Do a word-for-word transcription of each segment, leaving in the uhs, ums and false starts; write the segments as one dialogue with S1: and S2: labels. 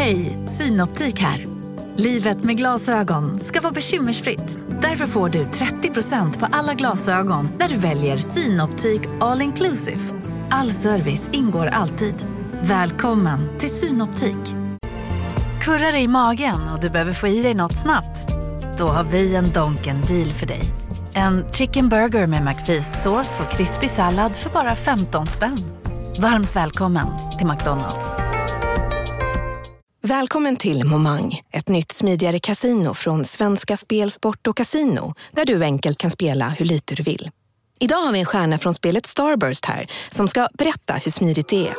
S1: Hej, Synoptik här. Livet med glasögon ska vara bekymmersfritt. Därför får du trettio procent på alla glasögon när du väljer Synoptik All Inclusive. All service ingår alltid. Välkommen till Synoptik. Kurrar dig i magen och du behöver få i dig något snabbt? Då har vi en Donken deal för dig. En chicken burger med McFeast-sås och krispig sallad för bara femton spänn. Varmt välkommen till McDonald's.
S2: Välkommen till Momang, ett nytt smidigare casino från Svenska Spel, Sport och Casino, där du enkelt kan spela hur lite du vill. Idag har vi en stjärna från spelet Starburst här som ska berätta hur smidigt det är.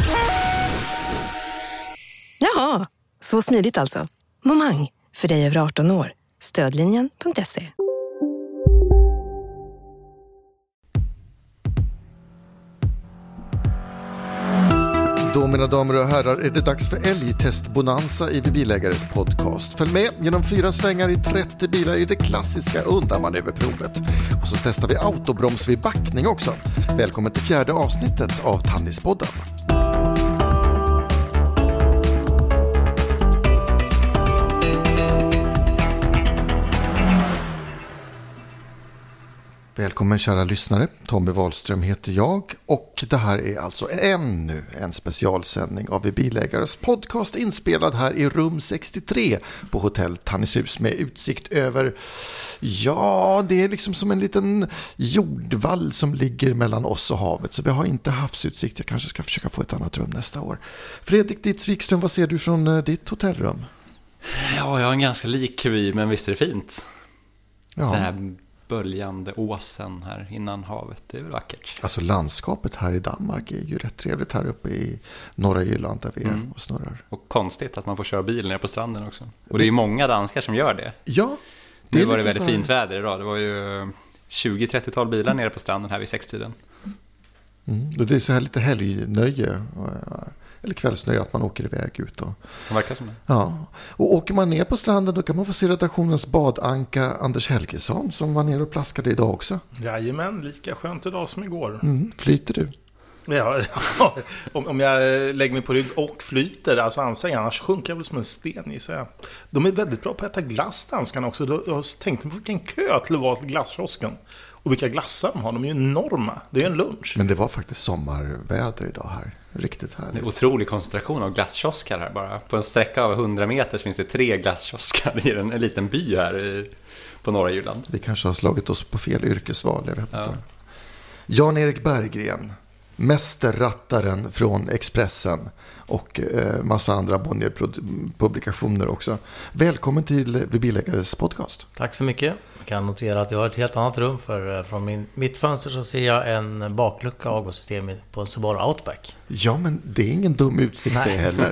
S2: Jaha, så smidigt alltså. Momang, för dig över arton år. Stödlinjen punkt se.
S3: Då, mina damer och herrar, är det dags för älgtestbonanza i Bilägares podcast. Följ med genom fyra svängar i trettio bilar i det klassiska undanmanöverprovet. Och så testar vi autobroms vid backning också. Välkommen till fjärde avsnittet av Tannispodden. Välkommen kära lyssnare, Tommy Wahlström heter jag och det här är alltså ännu en specialsändning av Bilägares podcast inspelad här i rum sextiotre på hotell Tannishus med utsikt över, ja det är liksom som en liten jordvall som ligger mellan oss och havet, så vi har inte havsutsikt. Jag kanske ska försöka få ett annat rum nästa år. Fredrik Ditz-Wikström, vad ser du från ditt hotellrum?
S4: Ja, jag har en ganska lik vy, men visst är det fint.
S3: Ja.
S4: Den här böljande åsen här innan havet, det är väl vackert.
S3: Alltså landskapet här i Danmark är ju rätt trevligt här uppe i norra Jylland där vi är
S4: Mm.
S3: och snurrar.
S4: Och konstigt att man får köra bil ner på stranden också. Och det är ju många danskar som gör det.
S3: Ja. Det
S4: nu
S3: är
S4: var det
S3: lite
S4: väldigt
S3: så här...
S4: fint väder idag. Det var ju tjugo trettiotal bilar nere på stranden här vid sextiden.
S3: Mm. Det är så här lite helgnöje eller kvällsnöje att man åker iväg ut. Och...
S4: Det verkar som det.
S3: Ja. Och åker man ner på stranden då kan man få se redaktionens badanka Anders Helgesson som var nere och plaskade idag också.
S5: Jajamän, lika skönt idag som igår.
S3: Mm. Flyter du?
S5: Ja, om, om jag lägger mig på rygg och flyter, alltså anstränger, annars sjunker jag väl som en sten i sig. De är väldigt bra på att äta glass, danskarna också. Jag tänkte på vilken kö till att vara till glasskiosken. Och vilka glassar de har, de är ju enorma. Det är en lunch.
S3: Men det var faktiskt sommarväder idag här. Riktigt härligt.
S4: Det är otrolig koncentration av glasskioskar här bara. På en sträcka av hundra meter finns det tre glasskioskar i en, en liten by här i, på norra Jylland.
S3: Vi kanske har slagit oss på fel yrkesval, jag vet
S4: ja.
S3: inte. Jan-Erik Berggren, mästerrattaren från Expressen och eh, massa andra Bonnier-publikationer också. Välkommen till Bilägares podcast.
S6: Tack så mycket. Jag kan notera att jag har ett helt annat rum, för från min, mitt fönster så ser jag en baklucka avgassystem på en Subaru Outback.
S3: Ja, men det är ingen dum utsikt det heller.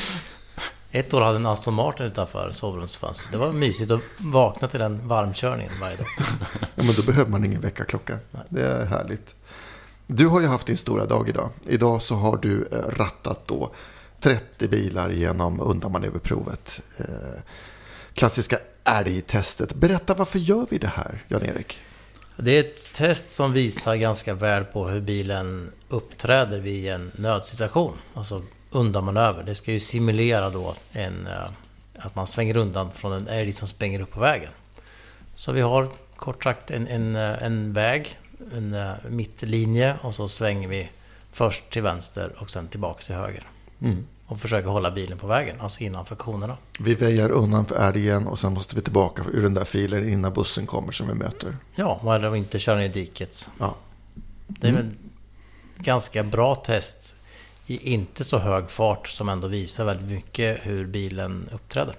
S6: Ett år hade en Aston Martin utanför sovrumsfönstret. Det var mysigt att vakna till den varmkörningen varje dag.
S3: Ja, men då behöver man ingen väckarklocka. Det är härligt. Du har ju haft din stora dag idag. Idag så har du rattat då trettio bilar genom undanmanöverprovet. Eh, klassiska älgtestet. Berätta, varför gör vi det här, Jan-Erik?
S6: Det är ett test som visar ganska väl på hur bilen uppträder vid en nödsituation. Alltså undanmanöver. Det ska ju simulera då en, att man svänger undan från en älg som springer upp på vägen. Så vi har kort sagt en, en, en väg, en mittlinje, och så svänger vi först till vänster och sen tillbaka till höger. Mm. Och försöker hålla bilen på vägen, alltså innanför konerna. Vi
S3: väjar undan för älgen och sen måste vi tillbaka ur den där filen innan bussen kommer som vi möter.
S6: Ja, eller inte köra ner i diket.
S3: Ja.
S6: Det är mm. väl ganska bra test i inte så hög fart som ändå visar väldigt mycket hur bilen uppträder.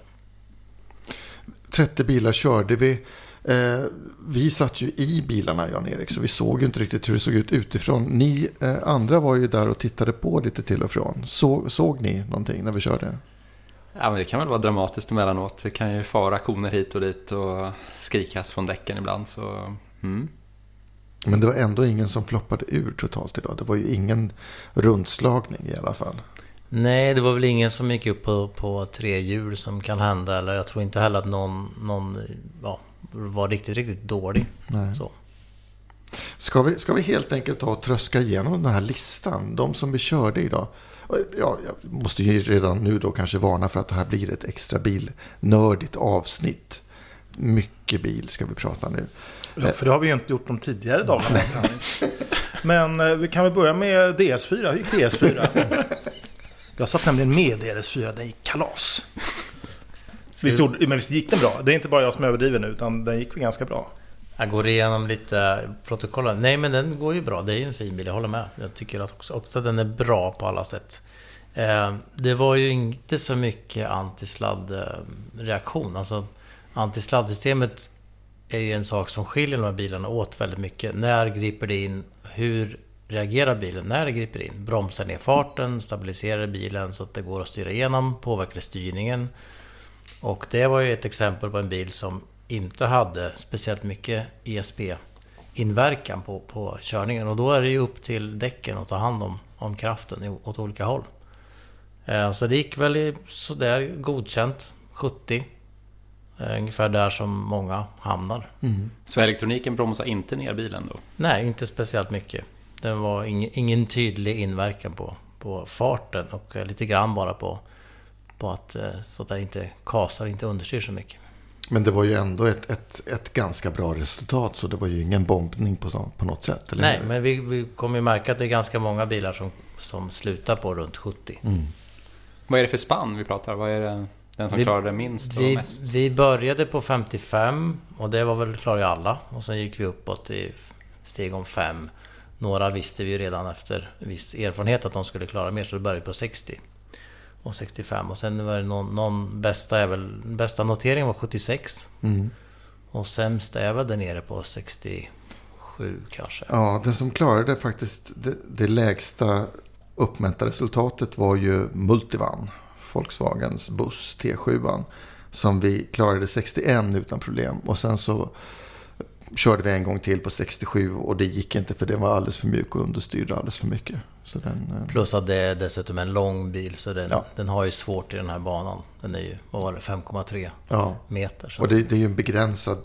S3: trettio bilar körde vi. Eh, vi satt ju i bilarna, Jan-Erik, så vi såg ju inte riktigt hur det såg ut utifrån. Ni eh, andra var ju där och tittade på lite till och från. Så, såg ni någonting när vi körde?
S4: Ja, men det kan väl vara dramatiskt emellanåt. Det kan ju fara koner hit och dit och skrikas från däcken ibland. Så, mm.
S3: Men det var ändå ingen som floppade ur totalt idag. Det var ju ingen rundslagning i alla fall.
S6: Nej, det var väl ingen som gick upp på, på tre hjul som kan hända. Eller jag tror inte heller att någon, någon ja, var riktigt, riktigt dålig.
S3: Nej.
S6: Så.
S3: Ska vi, ska vi helt enkelt ta och tröska igenom den här listan? De som vi körde idag. Ja, jag måste ju redan nu då kanske varna för att det här blir ett extra bilnördigt avsnitt. Mycket bil ska vi prata nu.
S5: Ja, för det har vi ju inte gjort de tidigare dagarna. Men eh, vi kan väl börja med D S fyra. Hur gick D S fyra? Jag satt nämligen med D S fyra. Den gick kalas. Visst, men visst gick den bra? Det är inte bara jag som överdriver nu, utan den gick ganska bra.
S6: Jag går igenom lite protokoll. Nej, men den går ju bra. Det är ju en fin bil, jag håller med. Jag tycker att också, också att den är bra på alla sätt. Eh, det var ju inte så mycket antisladdreaktion. Alltså, antisladdsystemet är ju en sak som skiljer de här bilarna åt väldigt mycket. När griper det in? Hur reagerar bilen när det griper in? Bromsar ner farten, stabiliserar bilen så att det går att styra igenom, påverkar styrningen. Och det var ju ett exempel på en bil som inte hade speciellt mycket E S P-inverkan på, på körningen. Och då är det ju upp till däcken att ta hand om, om kraften åt olika håll. Eh, så det gick väl i sådär godkänt, sjuttio. Eh, ungefär där som många hamnar.
S4: Mm. Så elektroniken bromsar inte ner bilen då?
S6: Nej, inte speciellt mycket. Det var ingen, ingen tydlig inverkan på, på farten och lite grann bara på, på att så att det inte kasar, inte understyr så mycket.
S3: Men det var ju ändå ett, ett, ett ganska bra resultat, så det var ju ingen bombning på, på något sätt. Eller?
S6: Nej, men vi, vi kommer ju märka att det är ganska många bilar som, som slutar på runt sjuttio. Mm.
S4: Vad är det för spann vi pratar? Vad är det, den som vi, klarade minst och
S6: vi,
S4: mest?
S6: Vi började på femtiofem och det var väl klarade alla. Och sen gick vi uppåt i steg om fem. Några visste vi redan efter viss erfarenhet att de skulle klara mer, så det började på sextio och sextiofem. Och sen var det någon, någon bästa, är väl, bästa notering var sjuttiosex. Mm. Och sämsta är väl där nere på sextiosju kanske.
S3: Ja, det som klarade faktiskt det, det lägsta uppmätta resultatet var ju Multivan, Volkswagens buss T sju, som vi klarade sextioen utan problem. Och sen så körde vi en gång till på sextiosju och det gick inte för det var alldeles för mjukt och understyrde alldeles för mycket. Så den,
S6: plus att det är dessutom en lång bil, så den,
S3: ja.
S6: den har ju svårt i den här banan. Den är ju, vad var det, fem komma tre
S3: ja.
S6: meter. Så.
S3: Och det, det är ju en begränsad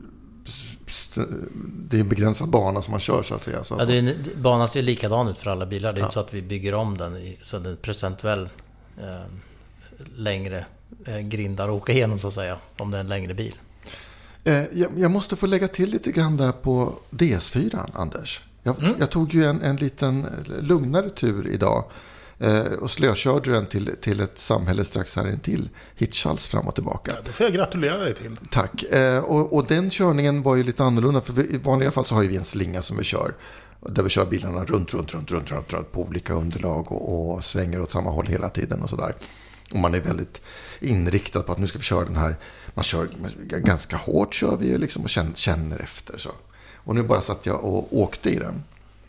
S3: det är en begränsad bana som man kör så att säga. Så
S6: ja, det är, banan ser ju likadan ut för alla bilar. Det är
S3: ja.
S6: inte så att vi bygger om den i, så den är procentuell eh, längre eh, grindar att åka igenom så att säga, om det är en längre bil.
S3: Jag måste få lägga till lite grann där på D S fyra, Anders. Jag, mm. jag tog ju en, en liten lugnare tur idag eh, och slökörde den till, till ett samhälle strax här intill, Hitchhals fram och tillbaka.
S5: Ja, det får jag gratulera dig till.
S3: Tack. Eh, och, och den körningen var ju lite annorlunda, för vi, i vanliga fall så har vi en slinga som vi kör, där vi kör bilarna runt, runt, runt, runt, runt, runt på olika underlag och, och svänger åt samma håll hela tiden och sådär. Och man är väldigt inriktad på att nu ska vi köra den här. Man kör ganska hårt, kör vi ju liksom och känner, känner efter. Så. Och nu bara satt jag och åkte i den.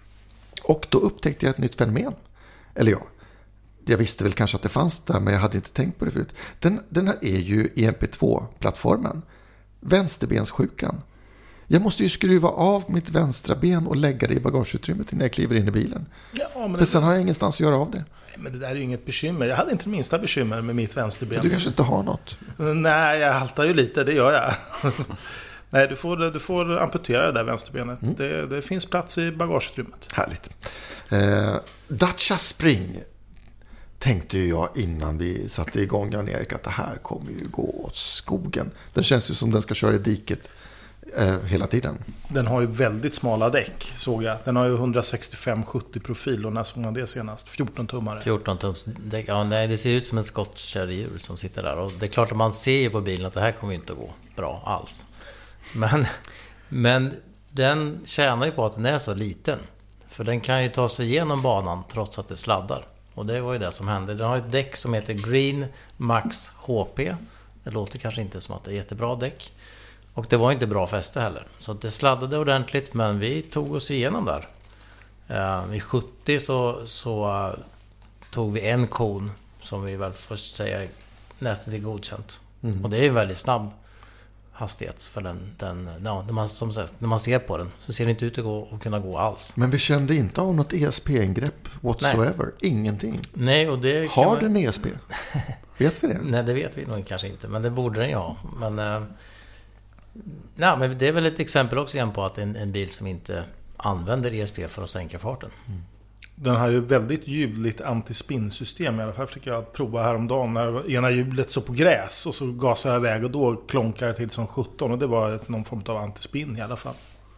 S3: Och då upptäckte jag ett nytt fenomen. Eller ja, jag visste väl kanske att det fanns där, men jag hade inte tänkt på det förut. Den, den här är ju E M P två-plattformen. Vänsterbenssjukan. Jag måste ju skruva av mitt vänstra ben och lägga det i bagageutrymmet innan jag kliver in i bilen. Ja, men för sen har jag ingenstans att göra av det.
S5: Men det där är ju inget bekymmer. Jag hade inte minsta bekymmer med mitt vänsterben.
S3: Du kanske inte har något?
S5: Nej, jag haltar ju lite, det gör jag. Nej, du får, du får amputera det där vänsterbenet. Mm. Det, det finns plats i bagageutrymmet.
S3: Härligt. Eh, Dacia Spring tänkte ju jag innan vi satte igång, Jan-Erik, att det här kommer ju gå åt skogen. Den känns ju som den ska köra i diket eh, hela tiden. Den har ju väldigt smala däck, såg jag. Den har ju hundrasextiofem sjuttio profil, och när såg man det senast? fjorton tummare.
S6: fjorton tums däck. Ja, nej, det ser ut som en skottkärrehjul som sitter där. Och det är klart att man ser ju på bilen att det här kommer inte att gå bra alls. Men, men den tjänar ju på att den är så liten. För den kan ju ta sig igenom banan trots att det sladdar. Och det var ju det som hände. Den har ett däck som heter Green Max H P. Det låter kanske inte som att det är jättebra däck. Och det var inte bra fäste heller. Så det sladdade ordentligt, men vi tog oss igenom där. Uh, vid sjuttio så, så uh, tog vi en kon som vi väl får säga nästan till godkänt. Mm. Och det är ju väldigt snabb hastighet för den, den ja, när, man, som sagt, när man ser på den så ser det inte ut att, gå, att kunna gå alls.
S3: Men vi kände inte av något E S P-ingrepp whatsoever. Nej. Ingenting.
S6: Nej, och det
S3: har
S6: man...
S3: den E S P? Vet vi det?
S6: Nej, det vet vi nog kanske inte, men det borde den ju ha. Men, äh, nej, men det är väl ett exempel också igen på att en, en bil som inte använder E S P för att sänka farten. Mm.
S5: Den har ju väldigt ljudligt antispinnsystem i alla fall, fick jag prova häromdagen när ena hjulet så på gräs och så gasade jag iväg och då klonkar jag till som sjutton och det var ett, någon form av antispinn i alla fall.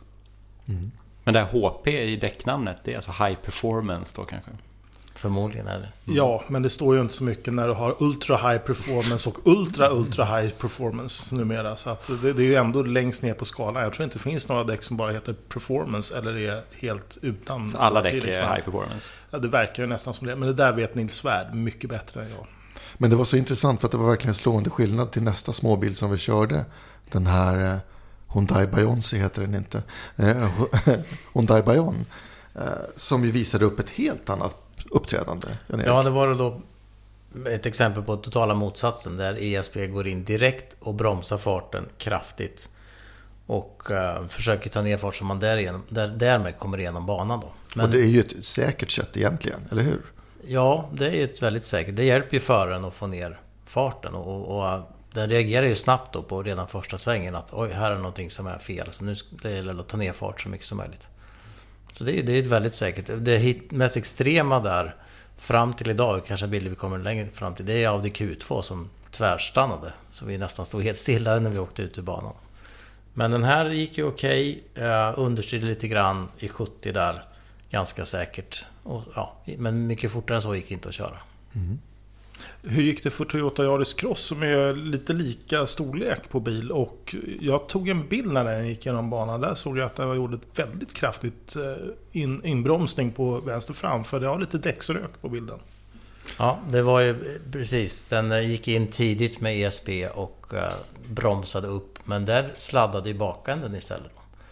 S3: Mm.
S4: Men det här H P i däcknamnet, det är alltså high performance då kanske?
S6: Förmodligen är det.
S5: Mm. Ja, men det står ju inte så mycket när du har ultra high performance och ultra ultra high performance numera. Så att det, det är ju ändå längst ner på skalan. Jag tror inte det finns några däck som bara heter performance eller är helt utan.
S4: Så alla däck är liksom high performance?
S5: Ja, det verkar ju nästan som det. Men det där vet Nils Svärd mycket bättre än jag.
S3: Men det var så intressant för att det var verkligen slående skillnad till nästa småbil som vi körde. Den här eh, Hyundai Beyoncé heter den inte. Eh, Hyundai Bayon. Eh, som ju visade upp ett helt annat uppträdande.
S6: Ja, det var då ett exempel på totala motsatsen där E S P går in direkt och bromsar farten kraftigt och uh, försöker ta ner fart som man därigenom, där, därmed kommer igenom banan då. Men,
S3: och det är ju ett säkert sätt egentligen, eller hur?
S6: Ja, det är ju ett väldigt säkert. Det hjälper ju föraren att få ner farten och, och, och den reagerar ju snabbt då på redan första svängen att oj, här är någonting som är fel, så nu det gäller att ta ner fart så mycket som möjligt. Så det är, det är ett väldigt säkert. Det hit, mest extrema där fram till idag, kanske bilder vi kommer längre fram till, det är Audi Q två som tvärstannade. Så vi nästan stod helt stilla när vi åkte ut ur banan. Men den här gick ju okej, eh, understyrde lite grann i sjuttio där, ganska säkert. Och, ja, men mycket fortare än så gick inte att köra.
S3: Mm.
S5: Hur gick det för Toyota Yaris Cross som är lite lika storlek på bil? Och jag tog en bild när den gick genom banan. Där såg jag att den gjorde ett väldigt kraftigt in, inbromsning på vänster fram. För det har lite däcksrök på bilden.
S6: Ja, det var ju precis. Den gick in tidigt med E S P och uh, bromsade upp. Men där sladdade ju bakänden istället.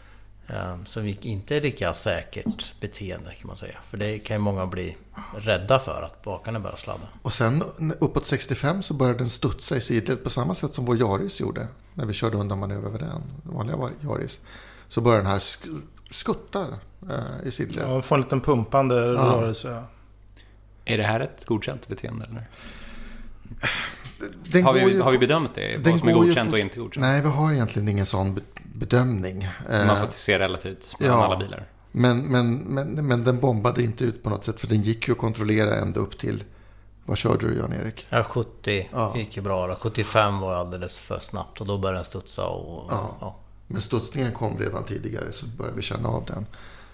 S6: Um, så det gick inte lika säkert beteende kan man säga. För det kan ju många bli rädda för att bakarna börjar sladda.
S3: Och sen uppåt sextiofem så började den studsa i sidled på samma sätt som vår Yaris gjorde. När vi körde undan manöver över den vanliga Yaris. Så började den här sk- skutta äh, i sidled.
S5: Ja, får en liten pumpande ja. rörelse.
S4: Är det här ett godkänt beteende eller?
S3: Den
S4: har, vi,
S3: ju,
S4: har vi bedömt det? Vad som är godkänt och inte godkänt?
S3: Nej, vi har egentligen ingen sån bedömning.
S4: Man får se relativt på ja, alla bilar.
S3: Men, men, men, men den bombade inte ut på något sätt. För den gick ju att kontrollera ända upp till... Vad körde du, Jan-Erik?
S6: Ja, sjuttio
S3: ja.
S6: gick ju bra. sjuttiofem var alldeles för snabbt. Och då började den studsa. Och,
S3: ja.
S6: Ja.
S3: Men studsningen kom redan tidigare. Så började vi känna av den.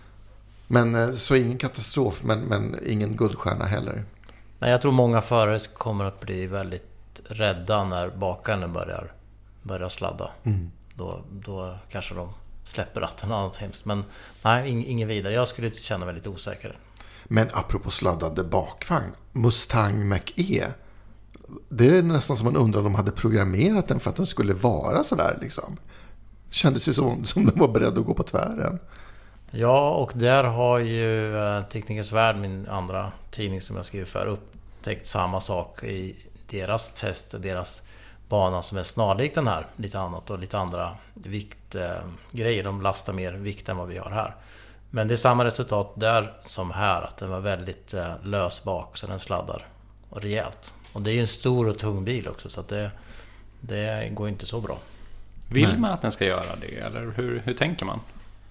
S3: Men så ingen katastrof. Men, men ingen guldstjärna heller.
S6: Nej, jag tror många förare kommer att bli väldigt rädda när bakaren börjar, börjar sladda.
S3: Mm.
S6: Då, då kanske de släpper ratten och annat hemskt. Men nej, ingen vidare. Jag skulle känna mig lite osäker.
S3: Men apropå sladdande bakvagn, Mustang Mach-E. Det är nästan som man undrar om de hade programmerat den för att den skulle vara sådär liksom. Kändes ju som, som den var beredd att gå på tvären.
S6: Ja, och där har ju Teknikers Värld, min andra tidning som jag skriver för, upptäckt samma sak i deras test, deras bana som är snarlik den här, lite annat och lite andra viktgrejer. De lastar mer vikt än vad vi har här. Men det är samma resultat där som här, att den var väldigt lös bak så den sladdar och rejält. Och det är ju en stor och tung bil också, så att det, det går inte så bra.
S4: Vill
S3: Nej.
S4: man att den ska göra det, eller hur, hur tänker man?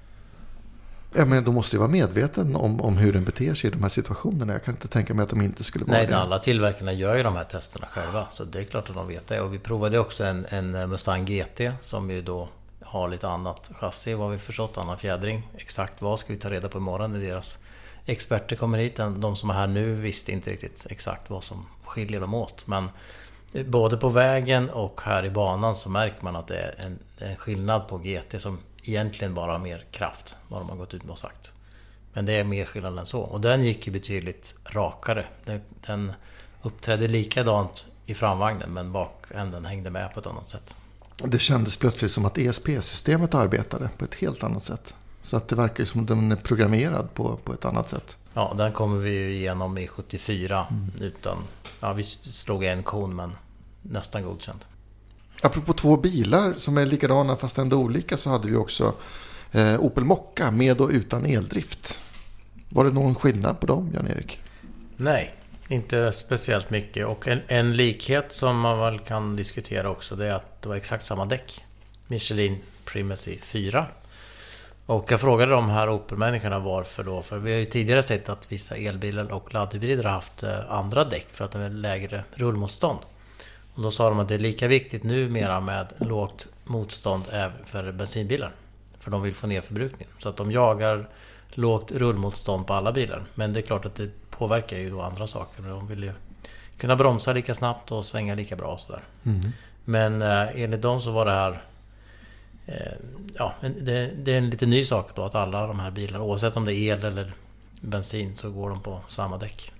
S3: Ja, men de måste ju vara medveten om, om hur den beter sig i de här situationerna. Jag kan inte tänka mig att de inte skulle vara
S6: Nej,
S3: det.
S6: Nej, alla tillverkarna gör ju de här testerna själva. Så det är klart att de vet det. Och vi provade också en, en Mustang G T som ju då har lite annat chassi, vad vi förstått, annan fjädring. Exakt vad ska vi ta reda på imorgon när deras experter kommer hit. De som är här nu visste inte riktigt exakt vad som skiljer dem åt. Men både på vägen och här i banan så märker man att det är en, en skillnad på G T som egentligen bara har mer kraft, vad de har gått ut med och sagt. Men det är mer skillnad än så. Och den gick ju betydligt rakare. Den, den uppträdde likadant i framvagnen, men bakänden hängde med på ett annat sätt.
S3: Det kändes plötsligt som att E S P-systemet arbetade på ett helt annat sätt. Så att det verkar som att den är programmerad på, på ett annat sätt.
S6: Ja, den kommer vi ju igenom i sjuttiofyra. Mm. Utan, ja, vi slog en kon, men nästan godkänd.
S3: Apropå två bilar som är likadana fast ändå olika, så hade vi också eh, Opel Mokka med och utan eldrift. Var det någon skillnad på dem, Jan-Erik?
S6: Nej, inte speciellt mycket. Och en, en likhet som man väl kan diskutera också, det är att det var exakt samma däck. Michelin Primacy fyra. Och jag frågade de här Opel-människorna varför då. För vi har ju tidigare sett att vissa elbilar och laddhybrider har haft andra däck för att de är lägre rullmotstånd. Och då sa de att det är lika viktigt numera med lågt motstånd även för bensinbilar. För de vill få ner förbrukningen. Så att de jagar lågt rullmotstånd på alla bilar. Men det är klart att det påverkar ju då andra saker. De vill ju kunna bromsa lika snabbt och svänga lika bra och sådär. Mm. Men eh, enligt dem så var det här... Eh, ja, det, det är en lite ny sak då att alla de här bilarna, oavsett om det är el eller bensin, så går de på samma däck.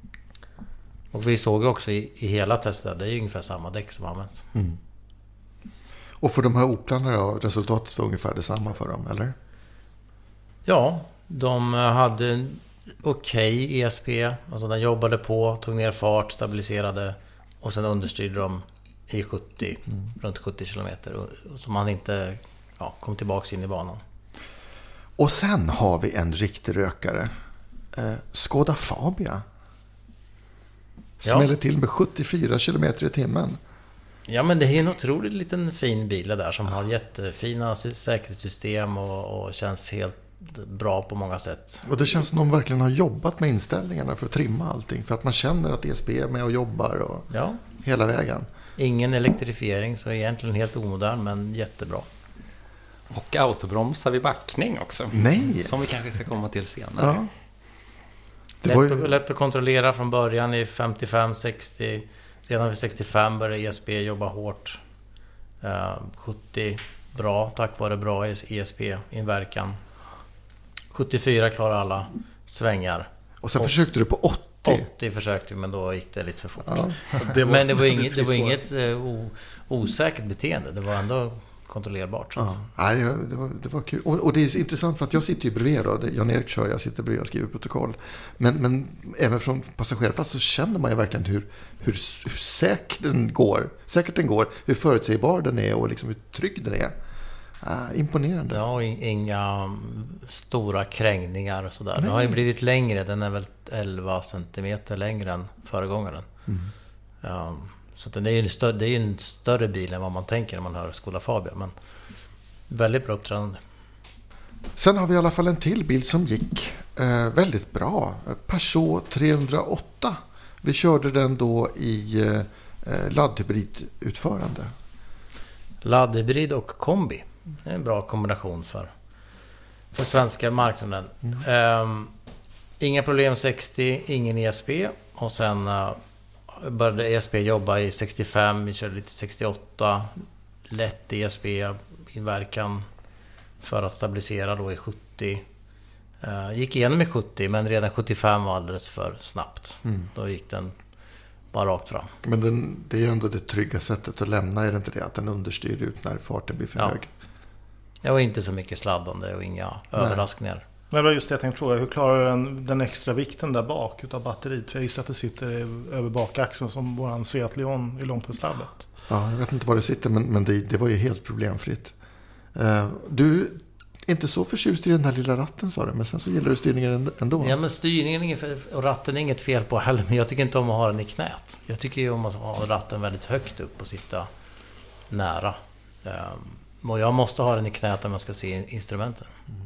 S6: Och vi såg också i, i hela testet, det är ju ungefär samma däck som används. Mm.
S3: Och för de här Oplarna då, resultatet var ungefär detsamma för dem, eller?
S6: Ja, de hade en okej okay E S P. Alltså den jobbade på, tog ner fart, stabiliserade och sen understyrde de i sjuttio, mm. runt sjuttio kilometer. Så man inte ja, kom tillbaka in i banan.
S3: Och sen har vi en riktig rökare. Eh, Skoda Fabia. Smäller ja. till med sjuttiofyra kilometer i timmen.
S6: Ja, men det är en otroligt liten fin bil där som har jättefina säkerhetssystem och, och känns helt bra på många sätt.
S3: Och det känns som de verkligen har jobbat med inställningarna för att trimma allting. För att man känner att E S P är med och jobbar och
S6: ja.
S3: hela vägen.
S6: Ingen elektrifiering, så egentligen helt omodern men jättebra.
S4: Och autobromsar vid backning också.
S3: Nej.
S4: Som vi kanske ska komma till senare. Ja.
S6: Det lätt, var ju... lätt att kontrollera från början i femtiofem sextio. Redan vid sextiofem började E S P jobba hårt. Uh, sjuttio bra, tack vare bra E S P-inverkan. sjuttiofyra klarar alla svängar.
S3: Och sen och försökte du på åttio.
S6: åttio försökte vi, men då gick det lite för fort. Ja. Det var, men det var inget, det var inget uh, osäkert beteende. Det var ändå kontrollerbart. Så
S3: ja. Nej, det, var, det var kul. Och, och det är intressant för att jag sitter ju bredvid då. Jan-Erik kör, jag sitter bredvid och skriver protokoll. Men, men även från passagerarplats så känner man ju verkligen hur, hur, hur säker den går. Säkert den går, hur förutsägbar den är och liksom hur trygg den är. Uh, imponerande.
S6: Ja, och inga stora krängningar och sådär. Den har ju blivit längre. Den är väl elva centimeter längre än föregångaren. Mm. Um, så den är ju en större, det är ju en större bil än vad man tänker när man hör Skoda Fabia. Men väldigt bra uppträdande.
S3: Sen har vi i alla fall en till bil som gick eh, väldigt bra. Peugeot trehundraåtta. Vi körde den då i eh, laddhybridutförande.
S6: Laddhybrid och kombi. Det är en bra kombination för, för svenska marknaden. Mm. Um, inga problem sextio, ingen E S P. Och sen uh, började E S P jobba i sextiofem, vi körde lite sextioåtta. Lätt E S P-inverkan för att stabilisera då i sjuttio. Uh, gick igenom i sjuttio, men redan sjuttiofem var alldeles för snabbt. Mm. Då gick den bara rakt fram.
S3: Men den, det är ju ändå det trygga sättet att lämna, är det inte det? Att den understyr ut när farten blir för
S6: ja.
S3: hög.
S6: Ja, och inte så mycket sladdande och inga Nej. överraskningar.
S5: Men det var just det jag tänkte fråga. Hur klarar den, den extra vikten där bak utav batteriet? För jag gissar att det sitter över bakaxeln som våran Seat Leon i långtidslabbet.
S3: Ja, jag vet inte var det sitter, men, men det, det var ju helt problemfritt. Uh, du är inte så förtjust i den här lilla ratten, sa du, men sen så gillar du styrningen ändå.
S6: Ja, men styrningen är inget, och ratten är inget fel på heller, men jag tycker inte om att ha den i knät. Jag tycker ju om att ha ratten väldigt högt upp och sitta nära. Um, och jag måste ha den i knät om man ska se instrumenten. Mm.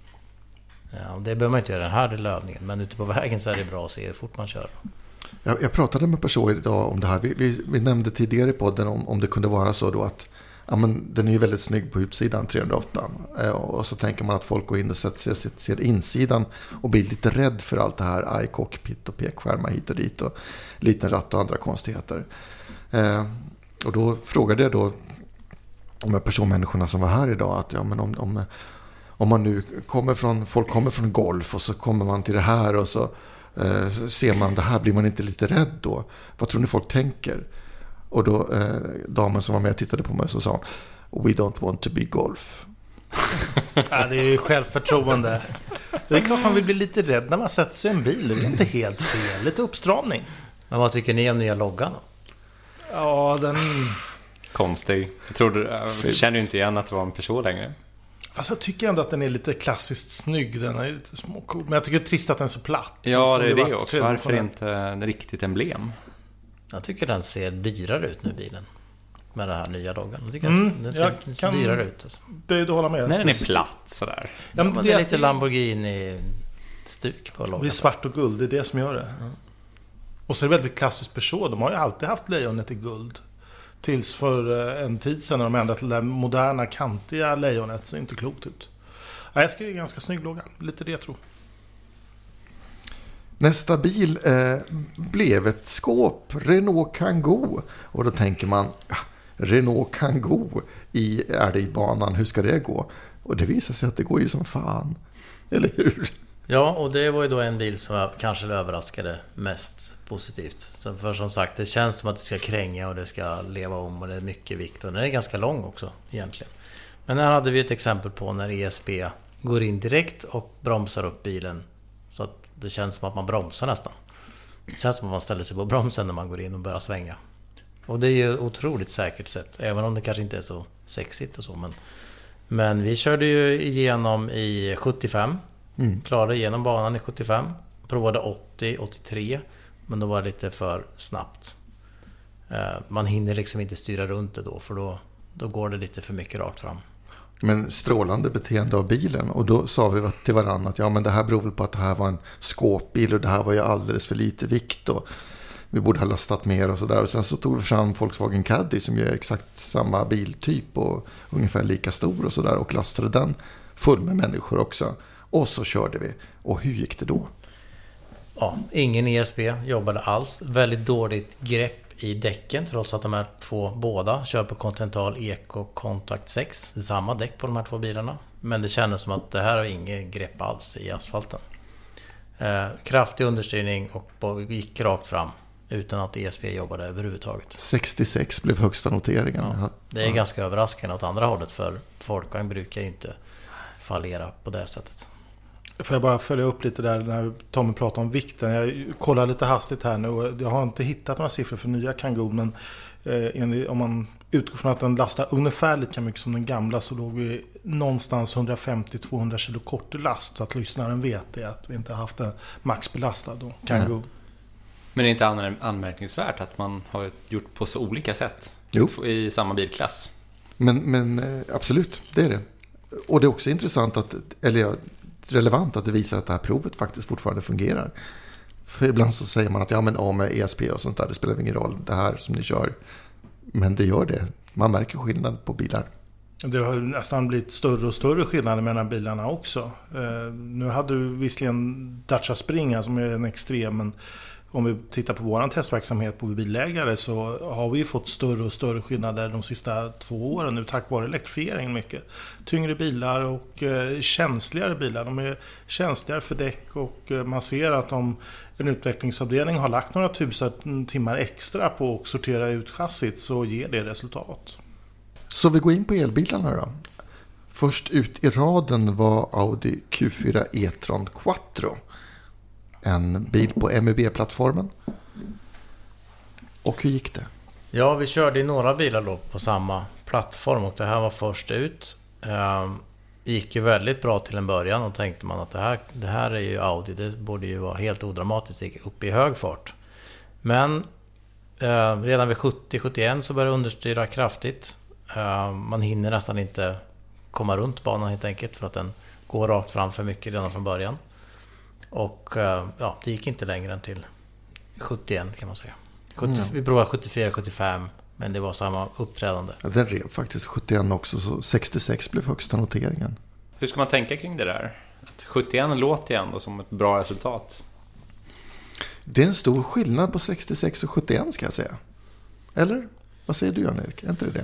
S6: Ja, det behöver man inte göra den här lödningen, men ute på vägen så är det bra att se hur fort man kör.
S3: Jag, jag pratade med personer idag om det här. Vi, vi, vi nämnde tidigare i podden om, om det kunde vara så då att ja, men den är ju väldigt snygg på utsidan, trehundraåtta. Eh, och så tänker man att folk går in och sätter sig och ser insidan och blir lite rädd för allt det här. iCockpit och pekskärmar hit och dit och liten ratt och andra konstigheter. Eh, och då frågade jag då de här personmänniskorna som var här idag att ja, men om, om, om man nu kommer från, folk kommer från golf och så kommer man till det här och så, eh, så ser man det här, blir man inte lite rädd då? Vad tror ni folk tänker? Och då eh, damen som var med och tittade på mig så sa hon, we don't want to be golf.
S5: Ja, det är ju självförtroende. Det är klart man vill bli lite rädd när man sätter sig i en bil. Det är inte helt fel. Lite uppstramning.
S6: Men vad tycker ni om nya loggan då?
S5: Ja, den...
S4: Konstig. Jag, trodde, jag känner ju inte igen att det var en person längre.
S5: Fast jag tycker ändå att den är lite klassiskt snygg. Den är lite småcool. Men jag tycker det är trist att den är så platt.
S4: Ja, det är det också. Varför inte en riktigt emblem?
S6: Jag tycker den ser dyrare ut nu, bilen. med den här nya loggan. Jag tycker
S5: Mm,
S6: den ser,
S5: jag
S6: den ser
S5: kan-
S6: dyrare ut. Alltså.
S5: Böjd att hålla med.
S4: När den är platt sådär.
S5: Ja, men
S6: Men
S5: det,
S6: det är lite Lamborghini-stuk på loggan.
S5: det är svart och guld, det är det som gör det.
S6: Mm.
S5: Och så är det väldigt klassiskt Peugeot. De har ju alltid haft lejonet i guld. Tills för eh, en tid sedan när de ändrade till det moderna kantiga lejonet. Så inte klokt ut. Ja, jag tycker det är ganska snygg logga. Lite retro.
S3: Nästa bil eh, blev ett skåp, Renault Kangoo. Och då tänker man, ja, Renault Kangoo i R D-banan, hur ska det gå? Och det visar sig att det går ju som fan. Eller hur?
S6: Ja, och det var ju då en bil som jag kanske överraskade mest positivt. Så för som sagt, det känns som att det ska kränga och det ska leva om och det är mycket vikt. Och den är ganska lång också egentligen. Men här hade vi ett exempel på när E S P går in direkt och bromsar upp bilen. Så att det känns som att man bromsar nästan. Det känns som att man ställer sig på bromsen när man går in och börjar svänga. Och det är ju otroligt säkert sätt. Även om det kanske inte är så sexigt och så. Men, men vi körde ju igenom i sjuttiofem. Mm. Klarade igenom banan i sjuttiofem. Provade åttio, åttiotre. Men då var det lite för snabbt. Man hinner liksom inte styra runt det då. För då, då går det lite för mycket rakt fram.
S3: Men strålande beteende av bilen. Och då sa vi till varandra att ja, men det här beror väl på att det här var en skåpbil. Och det här var ju alldeles för lite vikt. Och vi borde ha lastat mer och sådär. Och sen så tog vi fram Volkswagen Caddy som ju är exakt samma biltyp. Och ungefär lika stor och sådär. Och lastade den full med människor också. Och så körde vi. Och hur gick det då?
S6: Ja, ingen E S P jobbade alls. Väldigt dåligt grepp i däcken. Trots att de här två båda kör på Continental Eco Contact sex. Det är samma däck på de här två bilarna. Men det kändes som att det här har ingen grepp alls i asfalten. Eh, kraftig understyrning och gick rakt fram. Utan att E S P jobbade överhuvudtaget.
S3: sextiosex blev högsta noteringen.
S6: Ja, det är ja. ganska överraskande åt andra hållet. För Volkswagen brukar ju inte fallera på det sättet.
S5: Får jag bara följa upp lite där när Tommy pratar om vikten. Jag kollar lite hastigt här nu och jag har inte hittat några siffror för nya Kangoo, men eh, om man utgår från att den lastar ungefär lika mycket som den gamla så låg vi någonstans hundrafemtio till tvåhundra kilo kort i last, så att lyssnaren vet det, att vi inte har haft en maxbelastad då, Kangoo. Mm.
S4: Men det är inte anmärkningsvärt att man har gjort på så olika sätt
S3: jo.
S4: i samma bilklass?
S3: Men, men absolut, det är det. Och det är också intressant att, eller ja, relevant att det visar att det här provet faktiskt fortfarande fungerar. För ibland så säger man att ja, men ja, med E S P och sånt där, det spelar ingen roll det här som ni kör. Men det gör det. Man märker skillnad på bilar.
S5: Det har nästan blivit större och större skillnader mellan bilarna också. Eh, nu hade du visserligen Dacia Springa som är en extrem, men om vi tittar på vår testverksamhet på bilägare så har vi fått större och större skillnader de sista två åren nu tack vare elektrifieringen mycket. Tyngre bilar och eh, känsligare bilar. De är känsligare för däck och eh, man ser att om en utvecklingsavdelning har lagt några tusen timmar extra på att sortera ut chassit så ger det resultat.
S3: Så vi går in på elbilarna då. Först ut i raden var Audi Q fyra e-tron Quattro. En bil på M U B-plattformen. Och hur gick det?
S6: Ja, vi körde i några bilar då på samma plattform och det här var först ut. Ehm, gick ju väldigt bra till en början och tänkte man att det här, det här är ju Audi. Det borde ju vara helt odramatiskt, gick upp i hög fart. Men eh, redan vid sjuttio till sjuttioen så började understyra kraftigt. Eh, man hinner nästan inte komma runt banan helt enkelt för att den går rakt fram för mycket redan från början. Och ja, det gick inte längre än till sjuttioen kan man säga. sjuttio, mm. Vi provade sjuttiofyra sjuttiofem, men det var samma uppträdande.
S3: Ja, den rev faktiskt sjuttioen också, så sextiosex blev högsta noteringen.
S4: Hur ska man tänka kring det där? Att sjuttioen låter ju ändå som ett bra resultat.
S3: Det är en stor skillnad på sextiosex och sjuttioen ska jag säga. Eller? Vad säger du, Jan-Erik? Är inte det det?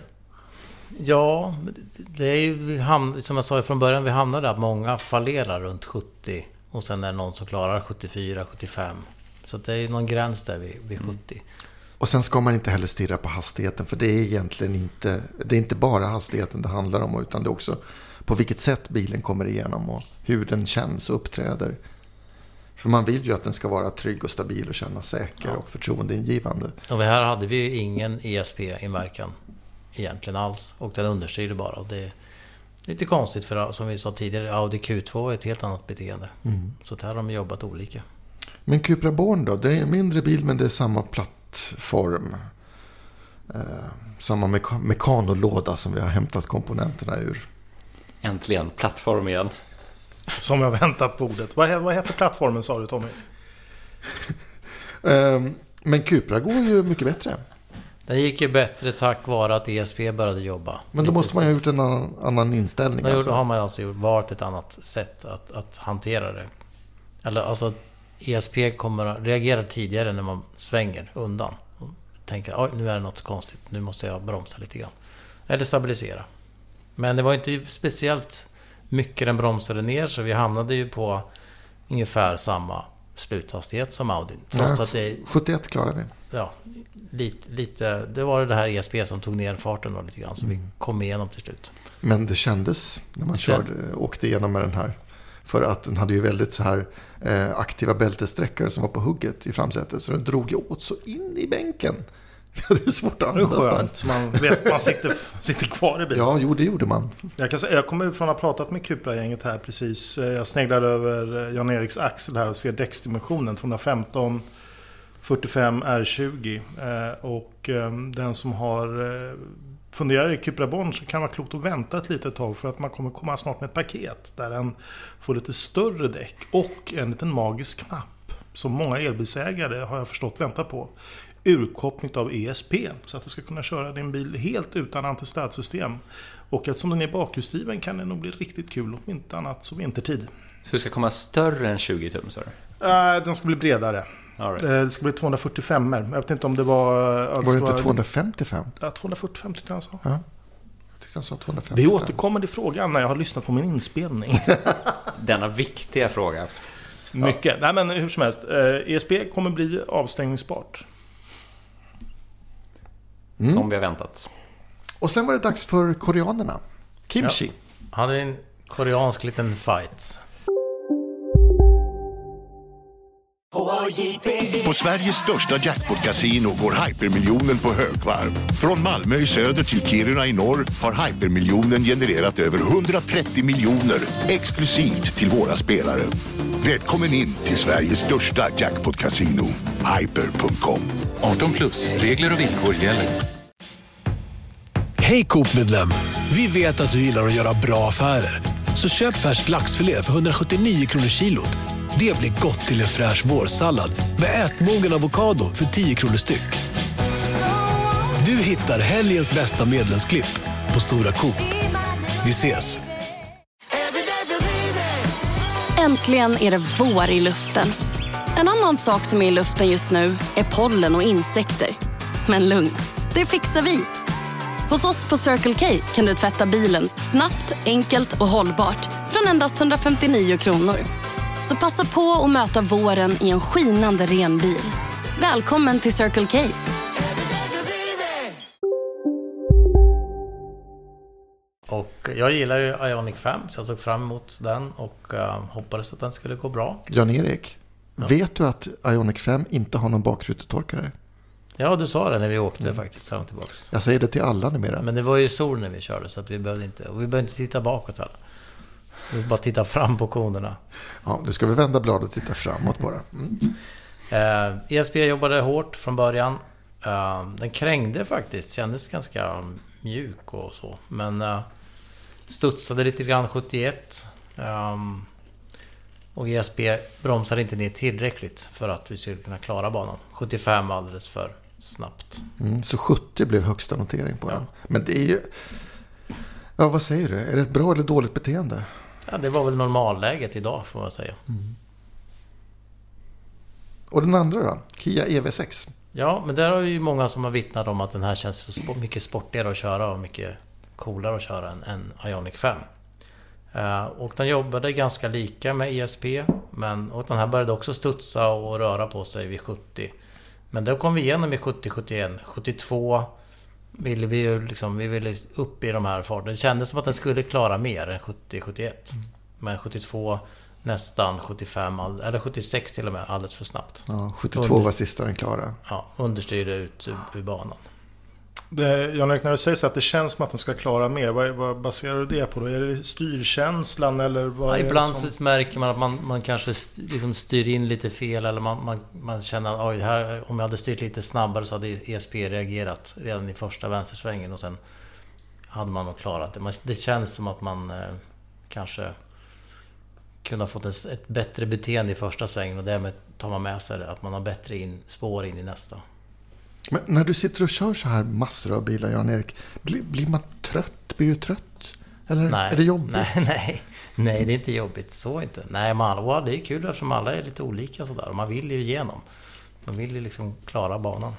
S6: Ja, det är ju, som jag sa från början, vi hamnade där att många fallerar runt sjuttio. Och sen är det någon som klarar sjuttiofyra sjuttiofem. Så det är ju någon gräns där vid, vid sjuttio. Mm.
S3: Och sen ska man inte heller stirra på hastigheten. För det är egentligen inte, det är inte bara hastigheten det handlar om. Utan det är också på vilket sätt bilen kommer igenom. Och hur den känns och uppträder. För man vill ju att den ska vara trygg och stabil och känna säker ja. och förtroendeingivande. Och
S6: här hade vi ju ingen E S P-inverkan egentligen alls. Och den understyrde bara. Och det är lite konstigt för som vi sa tidigare, Audi Q två är ett helt annat beteende. Mm. Så här har de jobbat olika.
S3: Men Cupra Born då? Det är en mindre bil men det är samma plattform. Eh, samma meka- mekanoloda som vi har hämtat komponenterna ur.
S4: Äntligen, plattform igen.
S5: Som jag väntat på ordet. Vad, vad heter plattformen, sa du, Tommy?
S3: eh, men Cupra går ju mycket bättre.
S6: Den gick ju bättre tack vare att E S P började jobba.
S3: Men då måste man ju ha gjort en annan, annan inställning.
S6: Då
S3: alltså.
S6: har man alltså gjort, valt ett annat sätt att, att hantera det. Eller alltså E S P kommer att reagera tidigare när man svänger undan. Och tänker, oj, nu är det något konstigt. Nu måste jag bromsa lite grann. Eller stabilisera. Men det var inte speciellt mycket den bromsade ner, så vi hamnade ju på ungefär samma sluthastighet som Audi. Trots
S3: ja,
S6: att det,
S3: sjuttioett klarar vi.
S6: Ja, lite, lite, det var det här E S P som tog ner farten då lite grann, så mm. vi kom igenom till slut.
S3: Men det kändes när man
S6: Känd...
S3: körde, åkte igenom med den här. För att den hade ju väldigt så här eh, aktiva bältessträckare som var på hugget i framsätet. Så den drog ju åt så in i bänken. Det är svårt att använda.
S5: Det är skönt, så man vet man sitter, sitter kvar i bilen.
S3: Ja, jo, det gjorde man.
S5: Jag, kan säga, jag kommer från att ha pratat med Cupra-gänget här precis. Jag sneglade över Jan-Eriks axel här och ser däcksdimensionen tvåhundrafemton fyrtiofem R tjugo. Och den som har funderar i Cupra Bond, så kan det vara klokt att vänta ett litet tag, för att man kommer komma snart med ett paket där den får lite större däck och en liten magisk knapp som många elbilsägare, har jag förstått, väntar på. Urkoppling av E S P, så att du ska kunna köra din bil helt utan antistödsystem. Och eftersom den är bakhjulsdriven kan det nog bli riktigt kul, om inte annat så vintertid.
S4: Så det ska komma större än tjugo tum, så?
S5: Uh, den ska bli bredare.
S4: All right.
S5: Det ska bli tvåhundrafyrtiofem. Jag vet inte om det var... Alltså,
S3: var det inte tvåhundrafemtiofem?
S5: Ja, tvåhundrafyrtiofem tyckte han sa.
S3: Ja, jag tyckte han sa tvåhundrafemtiofem.
S5: Vi återkommer till frågan när jag har lyssnat på min inspelning.
S4: Denna viktiga fråga.
S5: Mycket. Ja. Nej, men hur som helst. E S P kommer bli avstängningsbart.
S4: Mm. Som vi har väntat.
S3: Och sen var det dags för koreanerna. Kimchi.
S6: Ja. Han hade en koreansk liten fight.
S7: På Sveriges största jackpot-casino går hypermiljonen på högvarv. Från Malmö i söder till Kiruna i norr har hypermiljonen genererat över hundratrettio miljoner exklusivt till våra spelare. Välkommen in till Sveriges största jackpot-casino, hyper punkt com.
S8: arton plus, regler och villkor gäller.
S9: Hej Coop-medlem! Vi vet att du gillar att göra bra affärer. Så köp färsk laxfilé för hundrasjuttionio kronor kilot. Det blir gott till en fräsch vårsallad med ätmogen avokado för tio kronor styck. Du hittar helgens bästa medlemsklipp på Stora Coop. Vi ses!
S10: Äntligen är det vår i luften. En annan sak som är i luften just nu är pollen och insekter. Men lugn, det fixar vi. Hos oss på Circle K kan du tvätta bilen snabbt, enkelt och hållbart från endast hundrafemtionio kronor. Så passa på att möta våren i en skinande ren bil. Välkommen till Circle K.
S6: Och jag gillar ju Ioniq fem, så jag såg fram emot den och uh, hoppades att den skulle gå bra.
S3: Jan-Erik,
S6: ja.
S3: Vet du att Ioniq fem inte har någon bakrutetorkare?
S6: Ja, du sa det när vi åkte
S3: mm.
S6: faktiskt fram och tillbaka.
S3: Jag säger det till alla numera.
S6: Men det var ju sol när vi körde, så att vi behövde inte, och vi behövde inte titta bakåt heller. Vi bara titta fram på konerna.
S3: Ja, du ska vi vända bladet och titta framåt bara. Mm.
S6: Uh, E S P jobbade hårt från början. Uh, den krängde faktiskt, kändes ganska mjuk och så. Men uh, studsade lite grann sjuttioett. Um, och E S P bromsade inte ner tillräckligt för att vi skulle kunna klara banan. sjuttiofem alldeles för snabbt.
S3: Mm, så sjuttio blev högsta notering på
S6: ja.
S3: den. Men det är ju... Ja, vad säger du? Är det ett bra eller dåligt beteende?
S6: Ja, det var väl normalläget idag, får man säga.
S3: Mm. Och den andra då? Kia E V sex.
S6: Ja, men där har ju många som har vittnat om att den här känns så mycket sportigare att köra och mycket coolare att köra än, än Ioniq fem. Uh, och den jobbade ganska lika med E S P, men och den här började också studsa och röra på sig vid sjuttio. Men då kom vi igenom i sjuttio sjuttioett. sjuttiotvå ville vi ju liksom, vi ville upp i de här farten. Det kändes som att den skulle klara mer än sjuttio sjuttioett. Mm. Men sjuttiotvå nästan, sjuttiofem eller sjuttiosex till och med, alldeles för snabbt.
S3: Ja, sjuttiotvå Under, var sista den klara.
S6: Ja, understyrde ut ur, ur banan.
S5: Det, Jan-Erik, när du säger så att det känns som att den ska klara mer, vad, vad baserar du det på då? Är det styrkänslan eller vad
S6: ja,
S5: är
S6: ibland
S5: som...
S6: så märker man att man, man kanske liksom styr in lite fel, eller man, man, man känner att oj, här, om jag hade styrt lite snabbare så hade E S P reagerat redan i första vänstersvängen och sen hade man nog klarat det. Men det känns som att man eh, kanske kunde ha fått ett, ett bättre beteende i första svängen, och därmed tar man med sig det, att man har bättre in, spår in i nästa.
S3: Men när du sitter och kör så här massor av bilar, Jan-Erik, blir, blir man trött? Blir du trött? Eller
S6: nej,
S3: är det jobbigt?
S6: Nej, nej, nej, det är inte jobbigt. Så inte. Nej, man, wow, det är kul eftersom alla är lite olika sådär. Och man vill ju igenom. Man vill ju liksom klara banan.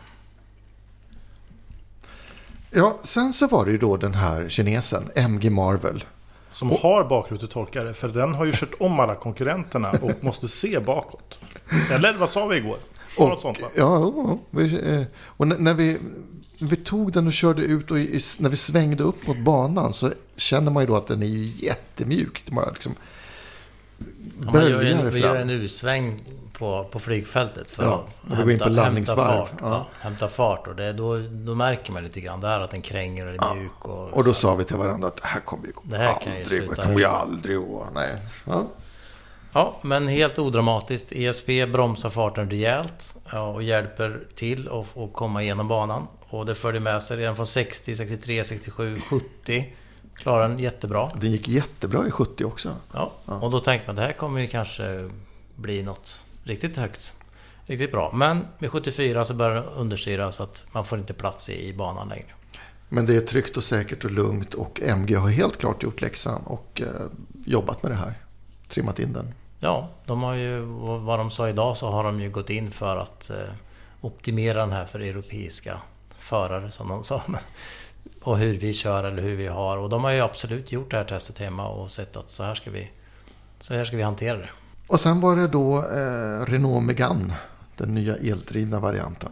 S3: Ja, sen så var det ju då den här kinesen, M G Marvel.
S5: Som och, har bakrutetorkare, för den har ju kört om alla konkurrenterna och måste se bakåt. Eller vad sa vi igår?
S3: Och, något sånt, va? Ja, och när vi, vi tog den och körde ut och i, när vi svängde upp mot banan så känner man ju då att den är ju jättemjuk. Man liksom
S6: ja, man gör en, vi gör en U-sväng på, på flygfältet för
S3: ja,
S6: att
S3: hämta, in på
S6: hämta fart. Ja. Ja, hämta fart och det, då, då märker man lite grann där att den kränger och är
S3: ja.
S6: mjuk. Och,
S3: och då sa vi till varandra att det här kommer ju
S6: det här
S3: aldrig,
S6: kan ju
S3: det kommer ju aldrig gå. Nej. Ja.
S6: Ja, men helt odramatiskt. E S P bromsar farten rejält ja, och hjälper till att, att komma igenom banan. Och det förde med sig redan från sextio, sextiotre, sextiosju, sjuttio. Klarar den jättebra.
S3: Den gick jättebra i sjuttio också.
S6: Ja, ja. Och då tänkte man att det här kommer ju kanske bli något riktigt högt. Riktigt bra. Men vid sjuttiofyra så börjar den understyra så att man får inte plats i, i banan längre.
S3: Men det är tryggt och säkert och lugnt och M G har helt klart gjort läxan och eh, jobbat med det här. Trimmat in den.
S6: Ja, de har ju, vad de sa idag så har de ju gått in för att eh, optimera den här för europeiska förare som de sa. Och hur vi kör eller hur vi har. Och de har ju absolut gjort det här testet hemma och sett att så här ska vi, så här ska vi hantera det.
S3: Och sen var det då eh, Renault Megane, den nya eldrivna varianten.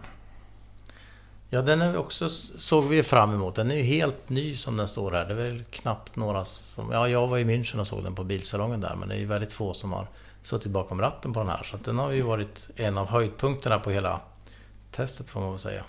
S6: Ja, den är också, såg vi fram emot. Den är ju helt ny som den står här. Det är väl knappt några som... Ja, jag var i München och såg den på bilsalongen där. Men det är ju väldigt få som har suttit bakom ratten på den här. Så att den har ju varit en av höjdpunkterna på hela testet, får man väl säga.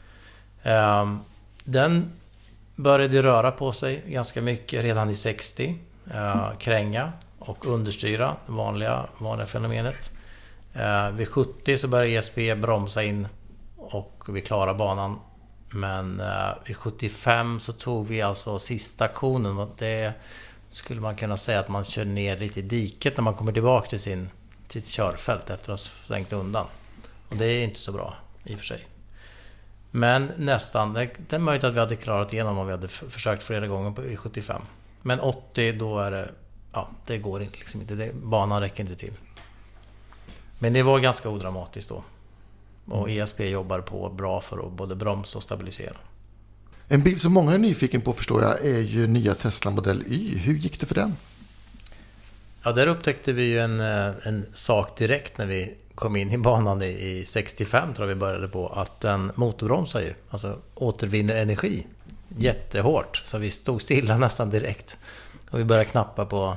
S6: Um, den började röra på sig ganska mycket redan i sextio. Uh, kränga och understyra, det vanliga, vanliga fenomenet. Uh, vid sjuttio så började E S P bromsa in och vi klarade banan. Men uh, vid sjuttiofem så tog vi alltså sista konen. Och det skulle man kunna säga att man kör ner lite i diket när man kommer tillbaka till sin, till sitt körfält efter att ha svängt undan. Och det är inte så bra i och för sig. Men nästan, det, det är möjligt att vi hade klarat igenom om vi hade f- försökt flera gånger på, i sjuttiofem. Men åttio, då är det, ja, det går inte, liksom inte, det, banan räcker inte till. Men det var ganska odramatiskt då. Och E S P jobbar på bra för att både bromsa och stabilisera.
S3: En bil som många är nyfiken på, förstår jag, är ju nya Tesla Model Y. Hur gick det för den?
S6: Ja, där upptäckte vi ju en, en sak direkt när vi kom in i banan i sextiofem, tror jag vi började på, att den motorbromsar ju, alltså återvinner energi jättehårt. Så vi stod stilla nästan direkt. Och vi började knappa på,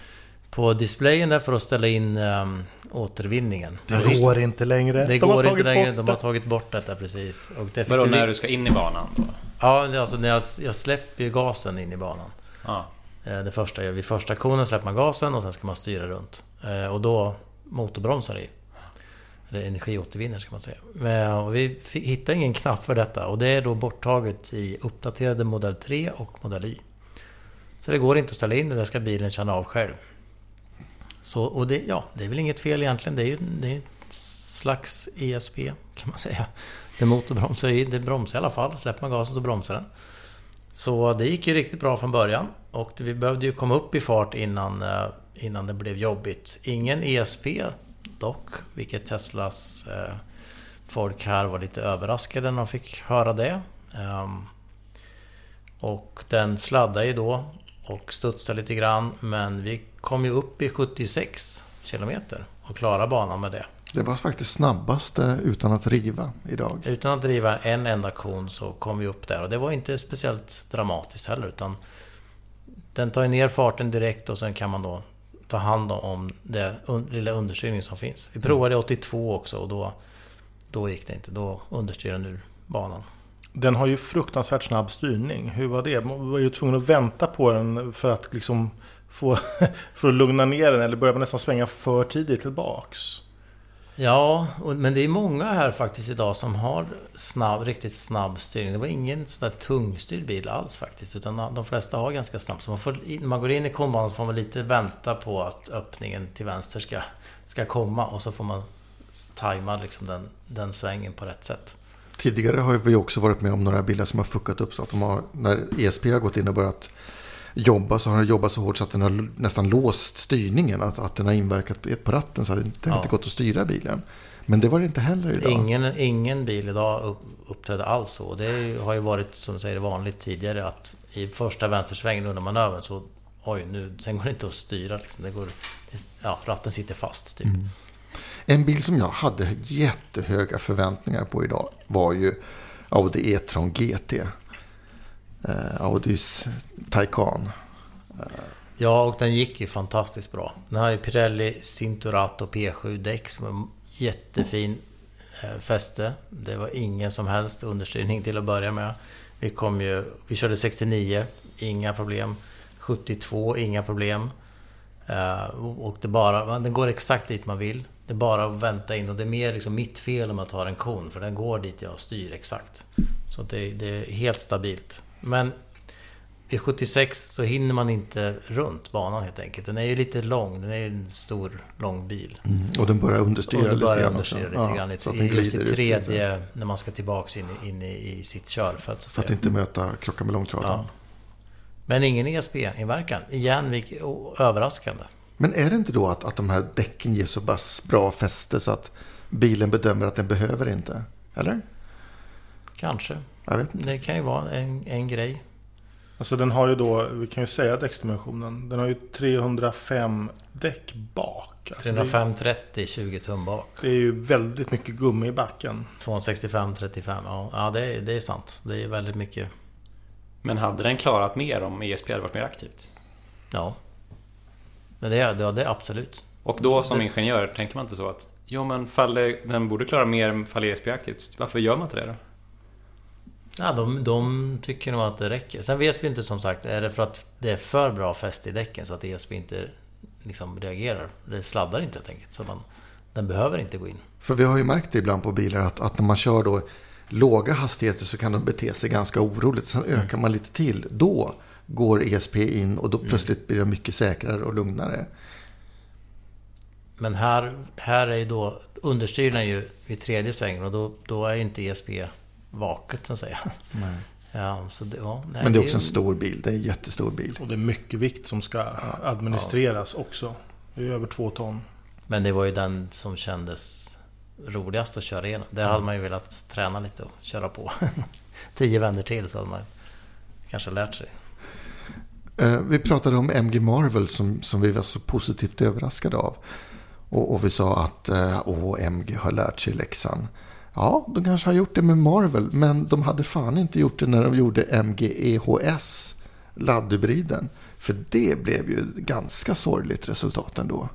S6: på displayen där för att ställa in um, återvinningen.
S5: Det går inte längre.
S6: Det
S5: de
S6: går inte längre. De har tagit bort detta, precis. Och det
S4: Vadå,
S6: vi...
S4: när du ska in i banan? Då?
S6: Ja, alltså när jag, jag släpper gasen in i banan.
S4: Ah.
S6: Det första, vid första konen släpper man gasen och sen ska man styra runt. Och då motorbromsar det. Eller energiåtervinner, ska man säga. Men, och vi hittar ingen knapp för detta. Och det är då borttaget i uppdaterade Model tre och Model Y. Så det går inte att ställa in, och det ska bilen känna av själv. Så, och det, ja, det är väl inget fel egentligen. Det är ju det är ett slags E S P, kan man säga. Det motorbromsar i, det bromsar i alla fall. Släpper man gasen så bromsar den. Så det gick ju riktigt bra från början. Och vi behövde ju komma upp i fart innan, innan det blev jobbigt. Ingen E S P dock, vilket Teslas eh, folk här var lite överraskade när de fick höra det. Um, och den sladdade ju då och studsade lite grann, men vi kom ju upp i sjuttiosex kilometer och klarade banan med det.
S3: Det var faktiskt snabbaste utan att riva idag.
S6: Utan att riva en enda kon så kom vi upp där, och det var inte speciellt dramatiskt heller, utan den tar ner farten direkt och sen kan man då ta hand om det un- lilla understyrning som finns. Vi provade åttiotvå också, och då, då gick det inte. Då understyrde den ur banan.
S5: Den har ju fruktansvärt snabb styrning. Hur var det? Var du tvungen att vänta på den för att liksom få för att lugna ner den, eller börjar man nästan svänga för tidigt tillbaks?
S6: Ja, men det är många här faktiskt idag som har snabb, riktigt snabb styrning. Det var ingen sån där tungstyrd bil alls faktiskt, utan de flesta har ganska snabbt. Så man får, när man går in i komban så får man lite vänta på att öppningen till vänster ska, ska komma, och så får man tajma liksom den, den svängen på rätt sätt.
S3: Tidigare har vi också varit med om några bilar som har fuckat upp så att de har, när E S P har gått in och börjat jobba, så har den jobbat så hårt så att den har nästan låst styrningen, att, att den har inverkat på ratten, så att det ja. inte gått att styra bilen. Men det var det inte heller idag.
S6: Ingen, ingen bil idag upp, uppträdde alls så. Det har ju varit, som säger, vanligt tidigare att i första vänstersvängen under manövern så oj, nu, sen går det inte att styra liksom. Det går, ja, ratten sitter fast typ. Mm.
S3: En bil som jag hade jättehöga förväntningar på idag var ju Audi e-tron G T. Uh, Audis Taycan. Uh.
S6: Ja, och den gick ju fantastiskt bra. Den har ju Pirelli Cinturato P sju däck som är jättefin uh, fäste. Det var ingen som helst understyrning till att börja med. Vi kom ju, vi körde sextionio, inga problem. sjuttiotvå, inga problem. Uh, och det bara, den går exakt dit man vill. Det är bara att vänta in, och det är mer liksom mitt fel om att ha en kon, för den går dit jag styr exakt. Så det, det är helt stabilt. Men vid sjuttiosex så hinner man inte runt banan helt enkelt. Den är ju lite lång, den är ju en stor, lång bil.
S3: Mm, och den börjar understyra lite grann.
S6: Understyra lite
S3: ja,
S6: grann
S3: så att den glider
S6: i tredje, ut, när man ska tillbaka in, in i, i sitt körfält. Så,
S3: så att inte möta krocka med långtradaren. Ja.
S6: Men ingen E S P-inverkan. Igen, vilket överraskande.
S3: Men är det inte då att, att de här däcken ger så bra fäste så att bilen bedömer att den behöver inte? Eller?
S6: Kanske.
S3: Jag vet inte.
S6: Det kan ju vara en, en grej.
S5: Alltså den har ju då, vi kan ju säga däcksdimensionen, den har ju trehundrafem däck bak. Alltså
S6: trehundrafem trettio tjugo tum bak.
S5: Det är ju väldigt mycket gummi i backen.
S6: tvåhundrasextiofem trettiofem, ja, ja det, är, det är sant. Det är väldigt mycket.
S4: Men hade den klarat mer om E S P hade varit mer aktivt?
S6: Ja. Men det är, det är absolut.
S4: Och då som ingenjör tänker man inte så att jo, men fall den borde klara mer fall E S P aktivt. Varför gör man inte det då?
S6: Ja, de, de tycker nog att det räcker. Sen vet vi inte, som sagt, är det för att det är för bra fäste i däcken så att E S P inte liksom reagerar. Det sladdar inte helt enkelt. Så man, den behöver inte gå in.
S3: För vi har ju märkt det ibland på bilar att, att när man kör då låga hastigheter så kan de bete sig ganska oroligt. Sen mm. ökar man lite till. Då går E S P in och då plötsligt blir det mycket säkrare och lugnare.
S6: Men här, här är ju då understyrningen ju vid tredje svängen, och då, då är ju inte E S P vaket så att säga. Nej. Ja, så det, ja, nej,
S3: men det är också en stor bil, det är en jättestor bil.
S5: Och det är mycket vikt som ska administreras ja. också. Det är över två ton.
S6: Men det var ju den som kändes roligast att köra igenom. Där mm. hade man ju velat träna lite och köra på. Tio vänder till så hade man kanske lärt sig.
S3: Vi pratade om M G Marvel som, som vi var så positivt överraskade av. Och, och vi sa att åh, M G har lärt sig läxan. Ja, de kanske har gjort det med Marvel, men de hade fan inte gjort det när de gjorde M G E H S laddhybriden. För det blev ju ganska sorgligt resultat ändå.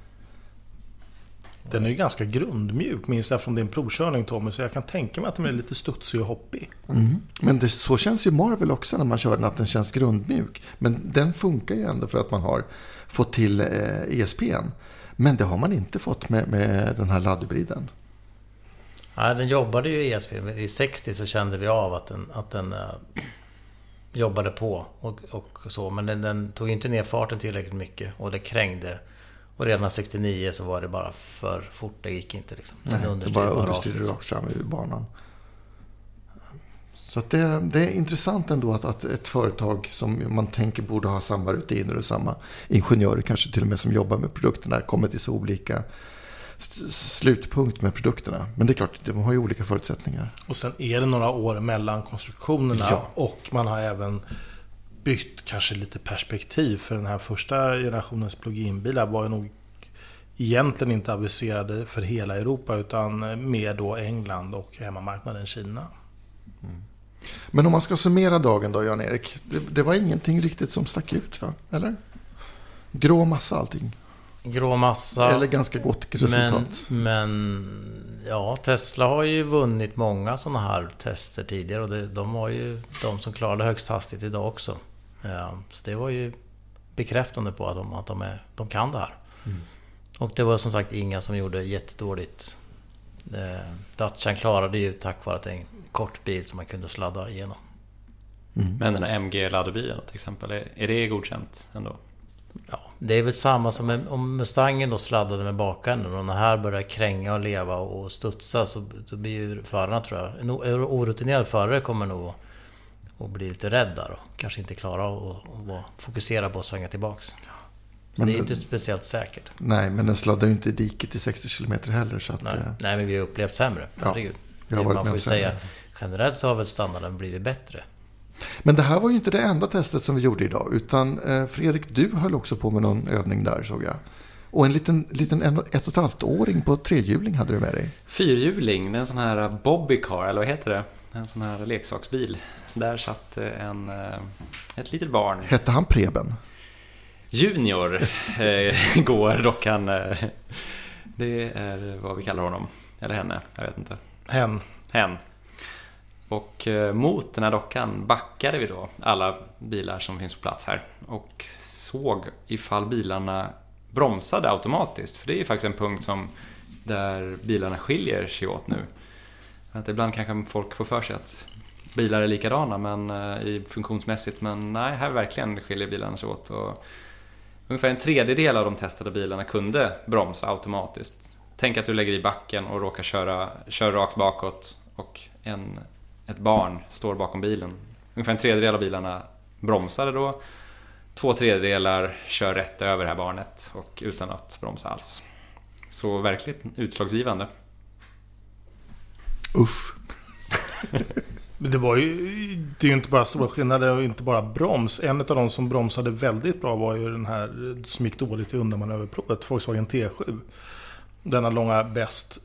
S5: Den är ju ganska grundmjuk, minst jag från din provkörning, Tommy, så jag kan tänka mig att den är lite studsig och hoppig.
S3: Mm. Men det, så känns ju Marvel också när man kör den, att den känns grundmjuk. Men den funkar ju ändå för att man har fått till eh, E S P:n. Men det har man inte fått med, med den här laddhybriden.
S6: Ja, den jobbade ju i E S P. I sextio så kände vi av att den, att den uh, jobbade på och, och så. Men den, den tog inte ner farten tillräckligt mycket och det krängde. Och redan sextionio så var det bara för fort. Det gick inte liksom. Den
S3: Nej, det bara understyrde rakt fram i banan. Så att det, det är intressant ändå att, att ett företag som man tänker borde ha samma rutiner och samma ingenjörer kanske till och med som jobbar med produkterna kommer till så olika slutpunkt med produkterna. Men det är klart, de har ju olika förutsättningar.
S5: Och sen är det några år mellan konstruktionerna
S3: ja.
S5: och man har även bytt kanske lite perspektiv, för den här första generationens plug-in-bilar var ju nog egentligen inte aviserade för hela Europa utan med då England och hemmamarknaden Kina.
S3: Mm. Men om man ska summera dagen då, Jan-Erik, det, det var ingenting riktigt som stack ut, va? Eller? Grå massa allting.
S6: grå massa.
S3: Eller ganska gott resultat.
S6: Men, men ja, Tesla har ju vunnit många sådana här tester tidigare. Och det, de var ju de som klarade högst hastighet idag också. Ja, så det var ju bekräftande på att de, att de, är, de kan det här. Mm. Och det var som sagt inga som gjorde jättedåligt. Eh, Dacian klarade ju tack vare att det är en kort bil som man kunde sladda igenom.
S4: Mm. Men den här M G-laddbilen till exempel, är, är det godkänt ändå?
S6: Ja, det är väl samma som om Mustangen då sladdade med bakänden och den här börjar kränga och leva och studsa, så, så blir ju förarna, tror jag, en orutinerad förare kommer nog att bli lite rädd där och kanske inte klara att fokusera på att svänga tillbaks. Men det är inte speciellt säkert.
S3: Nej, men den sladdar ju inte i diket i sextio kilometer heller. Så att,
S6: nej, nej, men vi har upplevt sämre.
S3: Ja, vi har varit
S6: man får ju
S3: sämre.
S6: säga, generellt så har väl standarden blivit bättre.
S3: Men det här var ju inte det enda testet som vi gjorde idag. Utan eh, Fredrik, du höll också på med någon övning där, såg jag. Och en liten, liten en, ett och ett halvt åring på trehjuling hade du med dig.
S4: Fyrhjuling, det är en sån här bobbycar, eller vad heter det? En sån här leksaksbil. Där satt en, ett litet barn.
S3: Hette han Preben?
S4: Junior eh, går dockan. Eh, det är vad vi kallar honom. Eller henne, jag vet inte.
S5: Hen.
S4: Hen. Och eh, mot den här dockan backade vi då alla bilar som finns på plats här. Och såg ifall bilarna bromsade automatiskt. För det är ju faktiskt en punkt som där bilarna skiljer sig åt nu. Att ibland kanske folk får för sig att bilar är likadana men, eh, i funktionsmässigt. Men nej, här verkligen skiljer bilarna sig åt. Och ungefär en tredjedel av de testade bilarna kunde bromsa automatiskt. Tänk att du lägger i backen och råkar köra, köra rakt bakåt och en, ett barn står bakom bilen. Ungefär en tredjedel av bilarna bromsade då. Två tredjedelar kör rätt över det här barnet och utan att bromsa alls. Så verkligen utslagsgivande.
S3: Usch.
S5: Det var ju, det är ju inte bara stora skillnader och inte bara broms. En av de som bromsade väldigt bra var ju den här som gick dåligt i undanmanöverprovet, Volkswagen T sju. Denna långa bäst.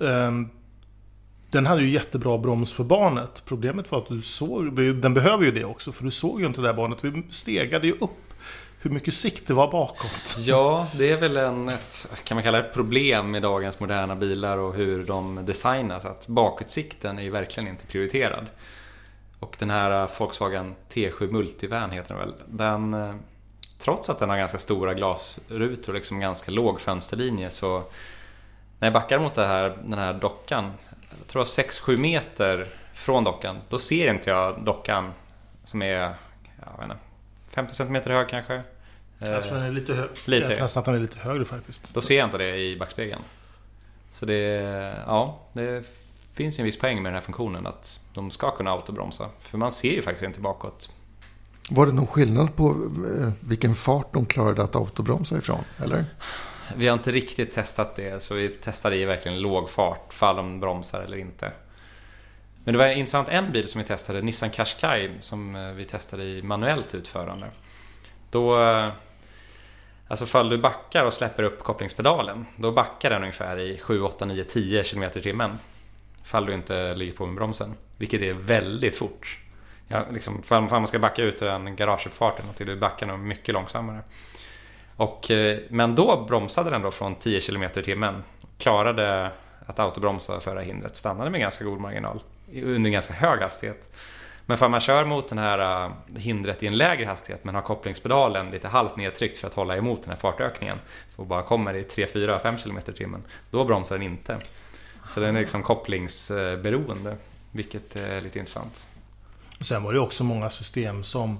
S5: Den hade ju jättebra broms för barnet. Problemet var att du såg, den behöver ju det också, för du såg ju inte det där barnet. Vi stegade ju upp hur mycket sikt det var bakåt.
S4: Ja, det är väl en, ett, kan man kalla det ett problem med dagens moderna bilar och hur de designas. Att bakåtsikten är ju verkligen inte prioriterad. Och den här Volkswagen T sju Multivan heter den väl. Den, trots att den har ganska stora glasrutor och liksom ganska låg fönsterlinje, så när jag backar mot det här, den här dockan, jag tror sex sju meter från dockan, då ser inte jag dockan som är, jag vet inte, femtio centimeter hög kanske.
S5: Jag tror den är lite hög.
S4: Lite.
S5: Jag tror nästan att den är lite högre faktiskt.
S4: Då ser jag inte det i backspegeln. Så det, ja, det finns en viss poäng med den här funktionen, att de ska kunna autobromsa. För man ser ju faktiskt inte bakåt.
S3: Var det någon skillnad på vilken fart de klarade att autobromsa ifrån, eller?
S4: Vi har inte riktigt testat det, så vi testade i verkligen låg fart, fall de bromsar eller inte. Men det var intressant, en bil som vi testade, Nissan Qashqai, som vi testade i manuellt utförande. Då, alltså fall du backar och släpper upp kopplingspedalen, då backar den ungefär i sju, åtta, nio, tio kilometer i timmen. Fall du inte ligger på med bromsen, vilket är väldigt fort. Ja, liksom, fall man ska backa ut ur en garageuppfarten och till du backar nog mycket långsammare. Och, men då bromsade den då från tio kilometer i timmen. Klarade att autobromsa förra hindret. Stannade med ganska god marginal. Under ganska hög hastighet. Men för man kör mot den här hindret i en lägre hastighet, men har kopplingspedalen lite halvt nedtryckt för att hålla emot den här fartökningen, och bara kommer i tre, fyra, fem kilometer i timmen, då bromsar den inte. Så den är liksom kopplingsberoende, vilket är lite intressant.
S5: Sen var det också många system som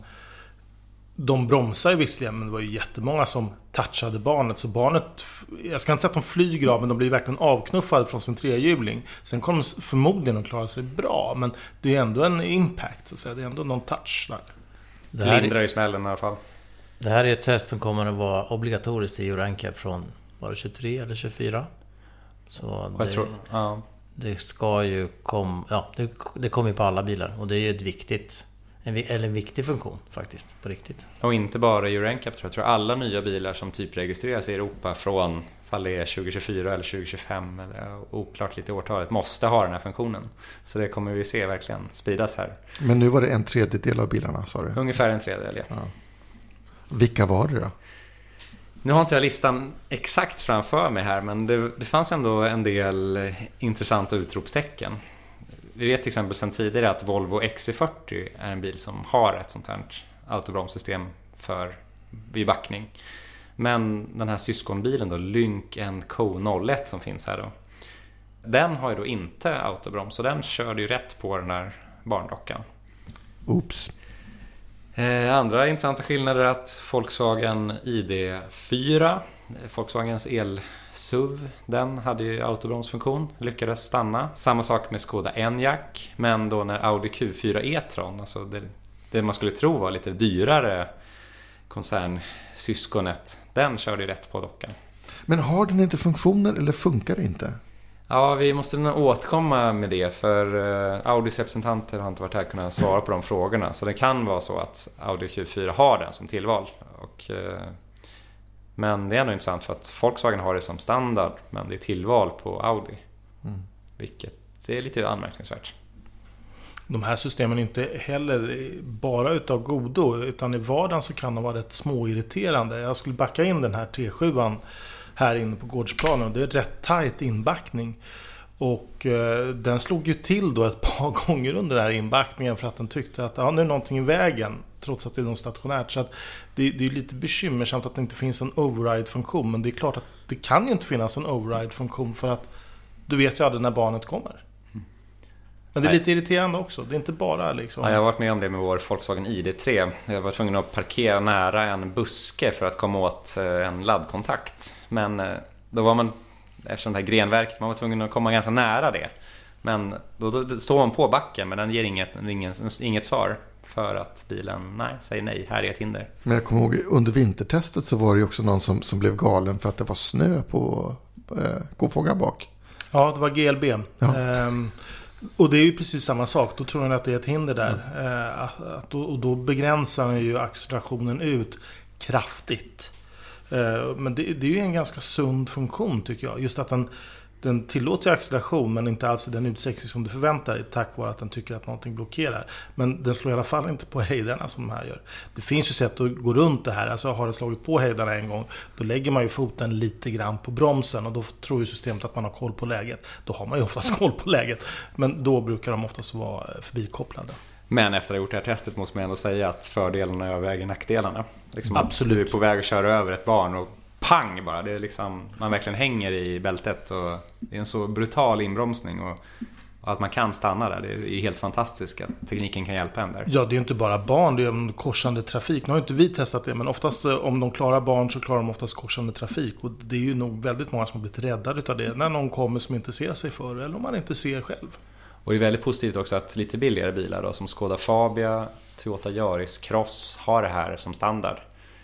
S5: de bromsar visserligen, men det var ju jättemånga som touchade barnet. Så barnet, jag ska inte säga att de flyger av, men de blir verkligen avknuffade från sin trehjuling. Sen kommer de förmodligen att klara sig bra, men det är ändå en impact, så att säga. Det är ändå någon touch där.
S4: Det här lindrar i smällen i alla fall.
S6: Det här är ett test som kommer att vara obligatoriskt i Euro N C A P från, var det tjugotre eller tjugofyra? Så
S4: jag
S6: det,
S4: tror, ja.
S6: det ska ju komma, ja, det, det kommer ju på alla bilar, och det är ju ett viktigt, en, eller en viktig funktion faktiskt, på riktigt.
S4: Och inte bara Euro N C A P, tror jag. jag tror alla nya bilar som typ registreras i Europa från, fall det är tjugo tjugofyra eller tjugo tjugofem, eller oklart lite årtalet, måste ha den här funktionen. Så det kommer vi se verkligen spridas här.
S3: Men nu var det en tredjedel av bilarna, sa du?
S4: Ungefär en tredjedel, ja.
S3: ja. Vilka var det då?
S4: Nu har inte jag listan exakt framför mig här, men det, det fanns ändå en del intressanta utropstecken. Vi vet till exempel sedan tidigare att Volvo X C fyrtio är en bil som har ett sånt här autobromssystem för vid backning. Men den här syskonbilen då, Lynk and Co noll ett som finns här då, den har ju då inte autobroms, så den körde ju rätt på den här barndockan.
S3: Oops.
S4: Eh, andra intressanta skillnader är att Volkswagen I D fyra, Volkswagens el-S U V, den hade ju autobromsfunktion, lyckades stanna. Samma sak med Skoda Enyaq, men då när Audi Q fyra e-tron, alltså det, det man skulle tro var lite dyrare koncernsyskonet, den körde ju rätt på dockan.
S3: Men har den inte funktioner eller funkar det inte?
S4: Ja, vi måste nog återkomma med det, för uh, Audis representanter har inte varit här kunnat svara på de frågorna. Så det kan vara så att Audi Q fyra har den som tillval. Och, uh, men det är ändå intressant för att Volkswagen har det som standard, men det är tillval på Audi. Mm. Vilket är lite anmärkningsvärt.
S5: De här systemen är inte heller bara utav godo, utan i vardagen så kan de vara rätt småirriterande. Jag skulle backa in den här T sju här inne på gårdsplanen, och det är rätt tajt inbackning. Och eh, den slog ju till då ett par gånger under den här inbackningen för att den tyckte att ja, nu är någonting i vägen, trots att det är något stationärt. Så att det, det är lite bekymmersamt att det inte finns en override-funktion, men det är klart att det kan ju inte finnas en override-funktion för att du vet ju aldrig när barnet kommer. Men det är lite irriterande också. Det är inte bara liksom...
S4: Ja, jag har varit med om det med vår Volkswagen I D tre. Jag var tvungen att parkera nära en buske för att komma åt en laddkontakt. Men då var man, eftersom det här grenverket, man var tvungen att komma ganska nära det. Men då, då, då står man på backen, men den ger inget, inget, inget svar. För att bilen, nej, säger nej, här är ett hinder.
S3: Men jag kommer ihåg, under vintertestet så var det ju också någon som, som blev galen för att det var snö på eh, kofångaren bak.
S5: Ja, det var G L B.
S3: Ja.
S5: Ehm, och det är ju precis samma sak. Då tror jag att det är ett hinder där.
S3: Mm.
S5: Ehm, att då, och då begränsar man ju accelerationen ut kraftigt. Ehm, men det, det är ju en ganska sund funktion tycker jag. Just att den, den tillåter acceleration, men inte alls den utsträckning som du förväntar dig, tack vare att den tycker att någonting blockerar. Men den slår i alla fall inte på hejdarna som de här gör. Det finns ju sätt att gå runt det här. Alltså har det slagit på hejdarna en gång, då lägger man ju foten lite grann på bromsen, och då tror ju systemet att man har koll på läget. Då har man ju oftast koll på läget, men då brukar de oftast vara förbikopplade.
S4: Men efter att ha gjort det här testet måste man ändå säga att fördelarna överväger nackdelarna. Liksom
S5: Absolut.
S4: Du är på väg att köra över ett barn och pang bara, det är liksom, man verkligen hänger i bältet, och det är en så brutal inbromsning, och, och att man kan stanna där, det är helt fantastiskt att tekniken kan hjälpa en där.
S5: Ja, det är inte bara barn, det är en korsande trafik. Nu har inte vi testat det, men oftast om de klarar barn så klarar de oftast korsande trafik, och det är ju nog väldigt många som har blivit räddade av det när någon kommer som inte ser sig för, eller om man inte ser själv.
S4: Och det är väldigt positivt också att lite billigare bilar då, som Skoda Fabia, Toyota Yaris Cross har det här som standard.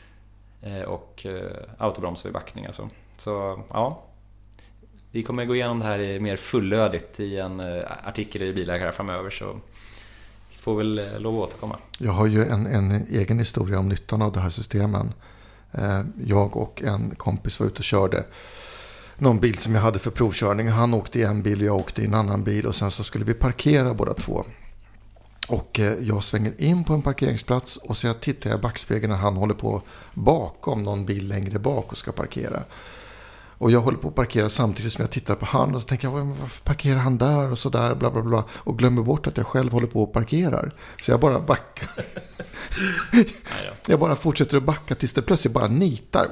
S4: Och eh, autobroms vid backning alltså. Så ja, vi kommer gå igenom det här mer fullödigt i en eh, artikel i Bilägare framöver, så vi får väl eh, lov att återkomma.
S3: Jag har ju en, en egen historia om nyttan av det här systemen. Eh, jag och en kompis var ute och körde någon bil som jag hade för provkörning. Han åkte i en bil och jag åkte i en annan bil, och sen så skulle vi parkera båda två. Och jag svänger in på en parkeringsplats, och så jag tittar i backspegeln när han håller på bakom någon bil längre bak och ska parkera. Och jag håller på att parkera samtidigt som jag tittar på han, och så tänker jag, varför parkerar han där och så där, bla bla bla, och glömmer bort att jag själv håller på att parkerar. Så jag bara backar. Jag bara fortsätter att backa tills det plötsligt bara nitar.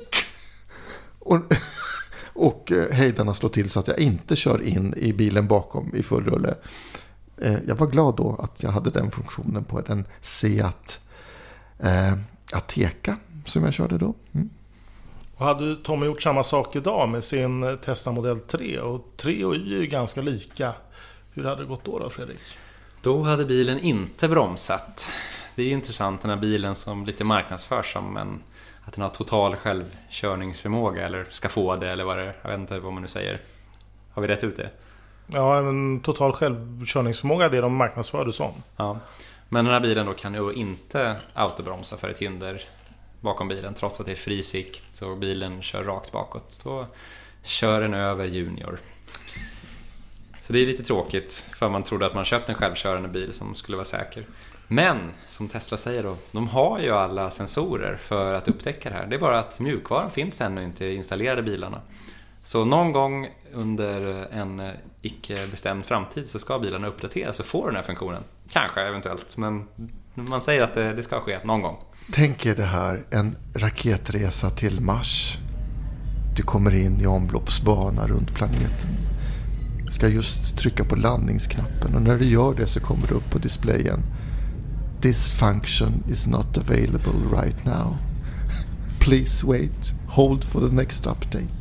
S3: Och, och hejdarna slår till så att jag inte kör in i bilen bakom i full rulle. Jag var glad då att jag hade den funktionen på den Seat eh, Ateca som jag körde då. Mm.
S5: Och hade Tommy gjort samma sak idag med sin Tesla Model tre, och tre och Y är ju ganska lika. Hur hade det gått då då, Fredrik?
S4: Då hade bilen inte bromsat. Det är ju intressant, den här bilen som lite marknadsförs som en, att den har total självkörningsförmåga, eller ska få det, eller vad det är. Jag vet inte vad man nu säger. Har vi rätt ut det?
S5: Ja, en total självkörningsförmåga, det är de marknadsförde som.
S4: Ja. Men den här bilen då kan ju inte autobromsa för ett hinder bakom bilen, trots att det är fri sikt och bilen kör rakt bakåt. Då kör den över Junior. Så det är lite tråkigt, för man trodde att man köpt en självkörande bil som skulle vara säker. Men som Tesla säger då, de har ju alla sensorer för att upptäcka det här. Det är bara att mjukvaran finns ännu inte installerade i bilarna. Så någon gång under en icke bestämd framtid så ska bilarna uppdateras och få den här funktionen. Kanske eventuellt, men man säger att det, det ska ske någon gång.
S3: Tänk er det här, en raketresa till Mars. Du kommer in i omloppsbana runt planeten. Ska just trycka på landningsknappen och när du gör det så kommer det upp på displayen. This function is not available right now. Please wait. Hold for the next update.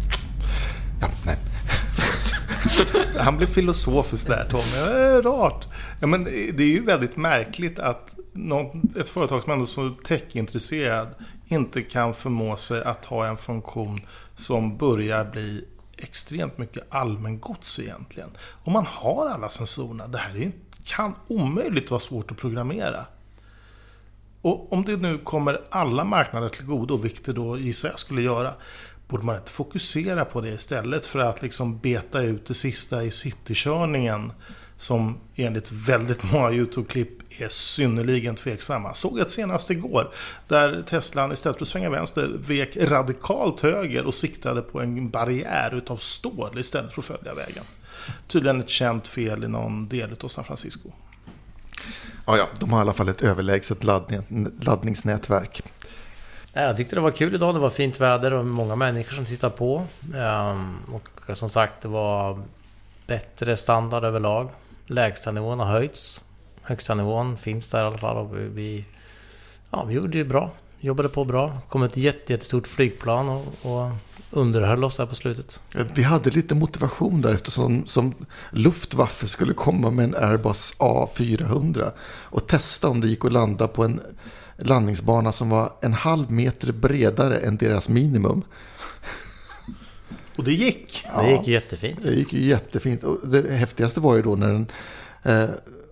S3: Ja, nej.
S5: Han blir filosofisk där, Tom. Det är rart. Ja, men det är ju väldigt märkligt att någon, ett företag som ändå är så tech-intresserad inte kan förmå sig att ha en funktion som börjar bli extremt mycket allmängods egentligen. Om man har alla sensorerna, det här är, kan omöjligt vara svårt att programmera. Och om det nu kommer alla marknader till godo, vilket det då gissar jag skulle göra, borde man inte fokusera på det istället för att liksom beta ut det sista i citykörningen som enligt väldigt många YouTube-klipp är synnerligen tveksamma. Såg ett senast igår där Teslan istället för att svänga vänster vek radikalt höger och siktade på en barriär utav stål istället för att följa vägen. Tydligen ett känt fel i någon del av San Francisco.
S3: Ja, ja, de har i alla fall ett överlägset laddning, laddningsnätverk.
S6: Jag tyckte det var kul idag, det var fint väder och många människor som tittar på. Och som sagt, det var bättre standard överlag. Lägsta nivån har höjts. Högsta nivån finns där i alla fall. Och vi, ja, vi gjorde det bra. Jobbade på bra. Kom ett jätte, jättestort flygplan och, och underhöll oss där på slutet.
S3: Vi hade lite motivation där eftersom som Luftwaffe skulle komma med en Airbus A fyrahundra och testa om det gick att landa på en landningsbana som var en halv meter bredare än deras minimum.
S5: Och det gick.
S6: Ja, det gick jättefint.
S3: Det gick ju jättefint. Och det häftigaste var ju då när den, eh,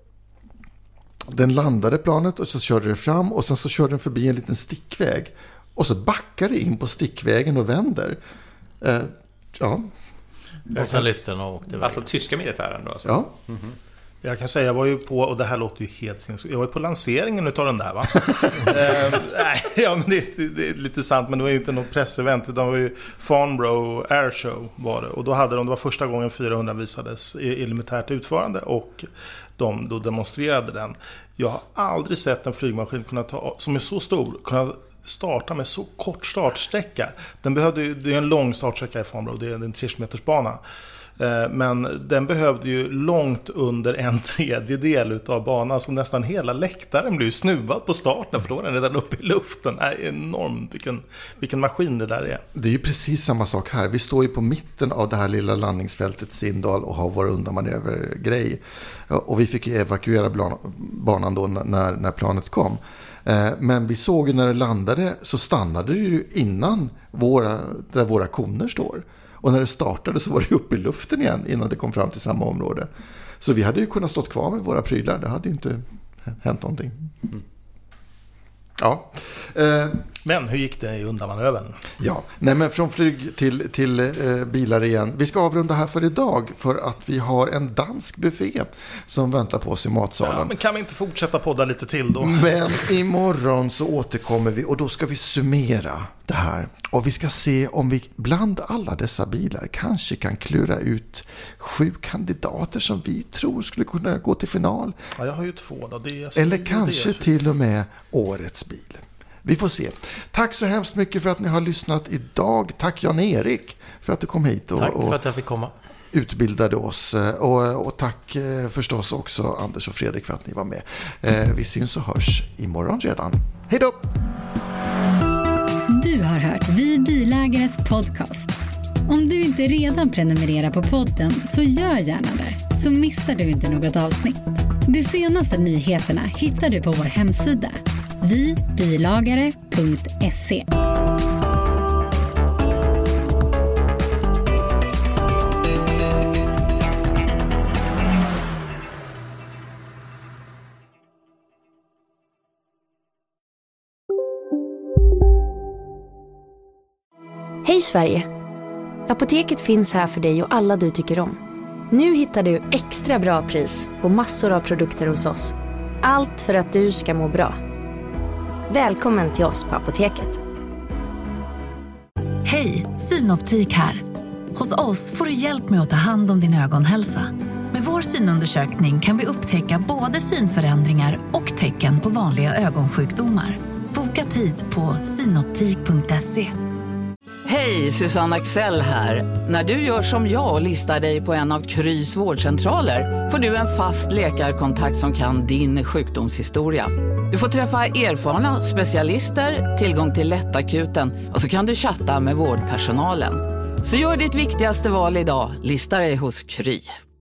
S3: den landade planet och så körde det fram och sen så körde den förbi en liten stickväg. Och så backade det in på stickvägen och vänder. Eh, ja.
S6: Och sen lyfte den och åkte iväg.
S4: Alltså tyska militären då? Alltså.
S3: Ja.
S4: Mm-hmm.
S5: Jag kan säga, jag var ju på, och det här låter ju helt sinnessjukt, jag var ju på lanseringen utav den där, va? eh, nej, ja, men det, det, det är lite sant, men det var ju inte något pressevent, utan det var ju Farnborough Airshow var det. Och då hade de, det var första gången fyrahundra visades i elementärt utförande och de då demonstrerade den. Jag har aldrig sett en flygmaskin kunna ta, som är så stor, kunna starta med så kort startsträcka. Den behövde ju, det är en lång startsträcka i Farnborough, det är en tre kilometers bana. Men den behövde ju långt under en tredjedel utav banan, så nästan hela läktaren blev snuvad på starten, för då var den redan uppe i luften. Det är enormt, vilken, vilken maskin det där är.
S3: Det är ju precis samma sak här. Vi står ju på mitten av det här lilla landningsfältet Sindal och har vår undanmanövergrej. Och vi fick ju evakuera banan då när, när planet kom. Men vi såg ju när det landade så stannade det ju innan våra, där våra koner står. Och när det startade så var det uppe i luften igen innan det kom fram till samma område. Så vi hade ju kunnat stått kvar med våra prylar. Det hade ju inte hänt någonting. Mm. Ja. Eh,
S5: men hur gick det i undanmanövern?
S3: Ja, nej men från flyg till, till eh, bilar igen. Vi ska avrunda här för idag för att vi har en dansk buffé som väntar på oss i matsalen.
S5: Ja, men kan vi inte fortsätta podda lite till då?
S3: Men imorgon så återkommer vi och då ska vi summera det här. Och vi ska se om vi bland alla dessa bilar kanske kan klura ut sju kandidater som vi tror skulle kunna gå till final.
S5: Ja, jag har ju två då. Det är
S3: Eller kanske det är till och med årets bil. Vi får se. Tack så hemskt mycket för att ni har lyssnat idag. Tack Jan-Erik för att du kom hit och,
S6: tack för att jag fick komma.
S3: Utbildade oss. Och, och tack förstås också Anders och Fredrik för att ni var med. Vi syns och hörs imorgon redan. Hej då!
S11: Du har hört Vi Bilägares podcast. Om du inte redan prenumererar på podden så gör gärna det, så missar du inte något avsnitt. De senaste nyheterna hittar du på vår hemsida vi bilagare punkt se.
S12: Hej Sverige! Apoteket finns här för dig och alla du tycker om. Nu hittar du extra bra pris på massor av produkter hos oss. Allt för att du ska må bra. Välkommen till oss på Apoteket.
S1: Hej, Synoptik här. Hos oss får du hjälp med att ta hand om din ögonhälsa. Med vår synundersökning kan vi upptäcka både synförändringar och tecken på vanliga ögonsjukdomar. Boka tid på synoptik punkt se.
S13: Hej, Susanne Axel här. När du gör som jag och listar dig på en av Krys vårdcentraler får du en fast läkarkontakt som kan din sjukdomshistoria. Du får träffa erfarna specialister, tillgång till lättakuten och så kan du chatta med vårdpersonalen. Så gör ditt viktigaste val idag, listar dig hos Kry.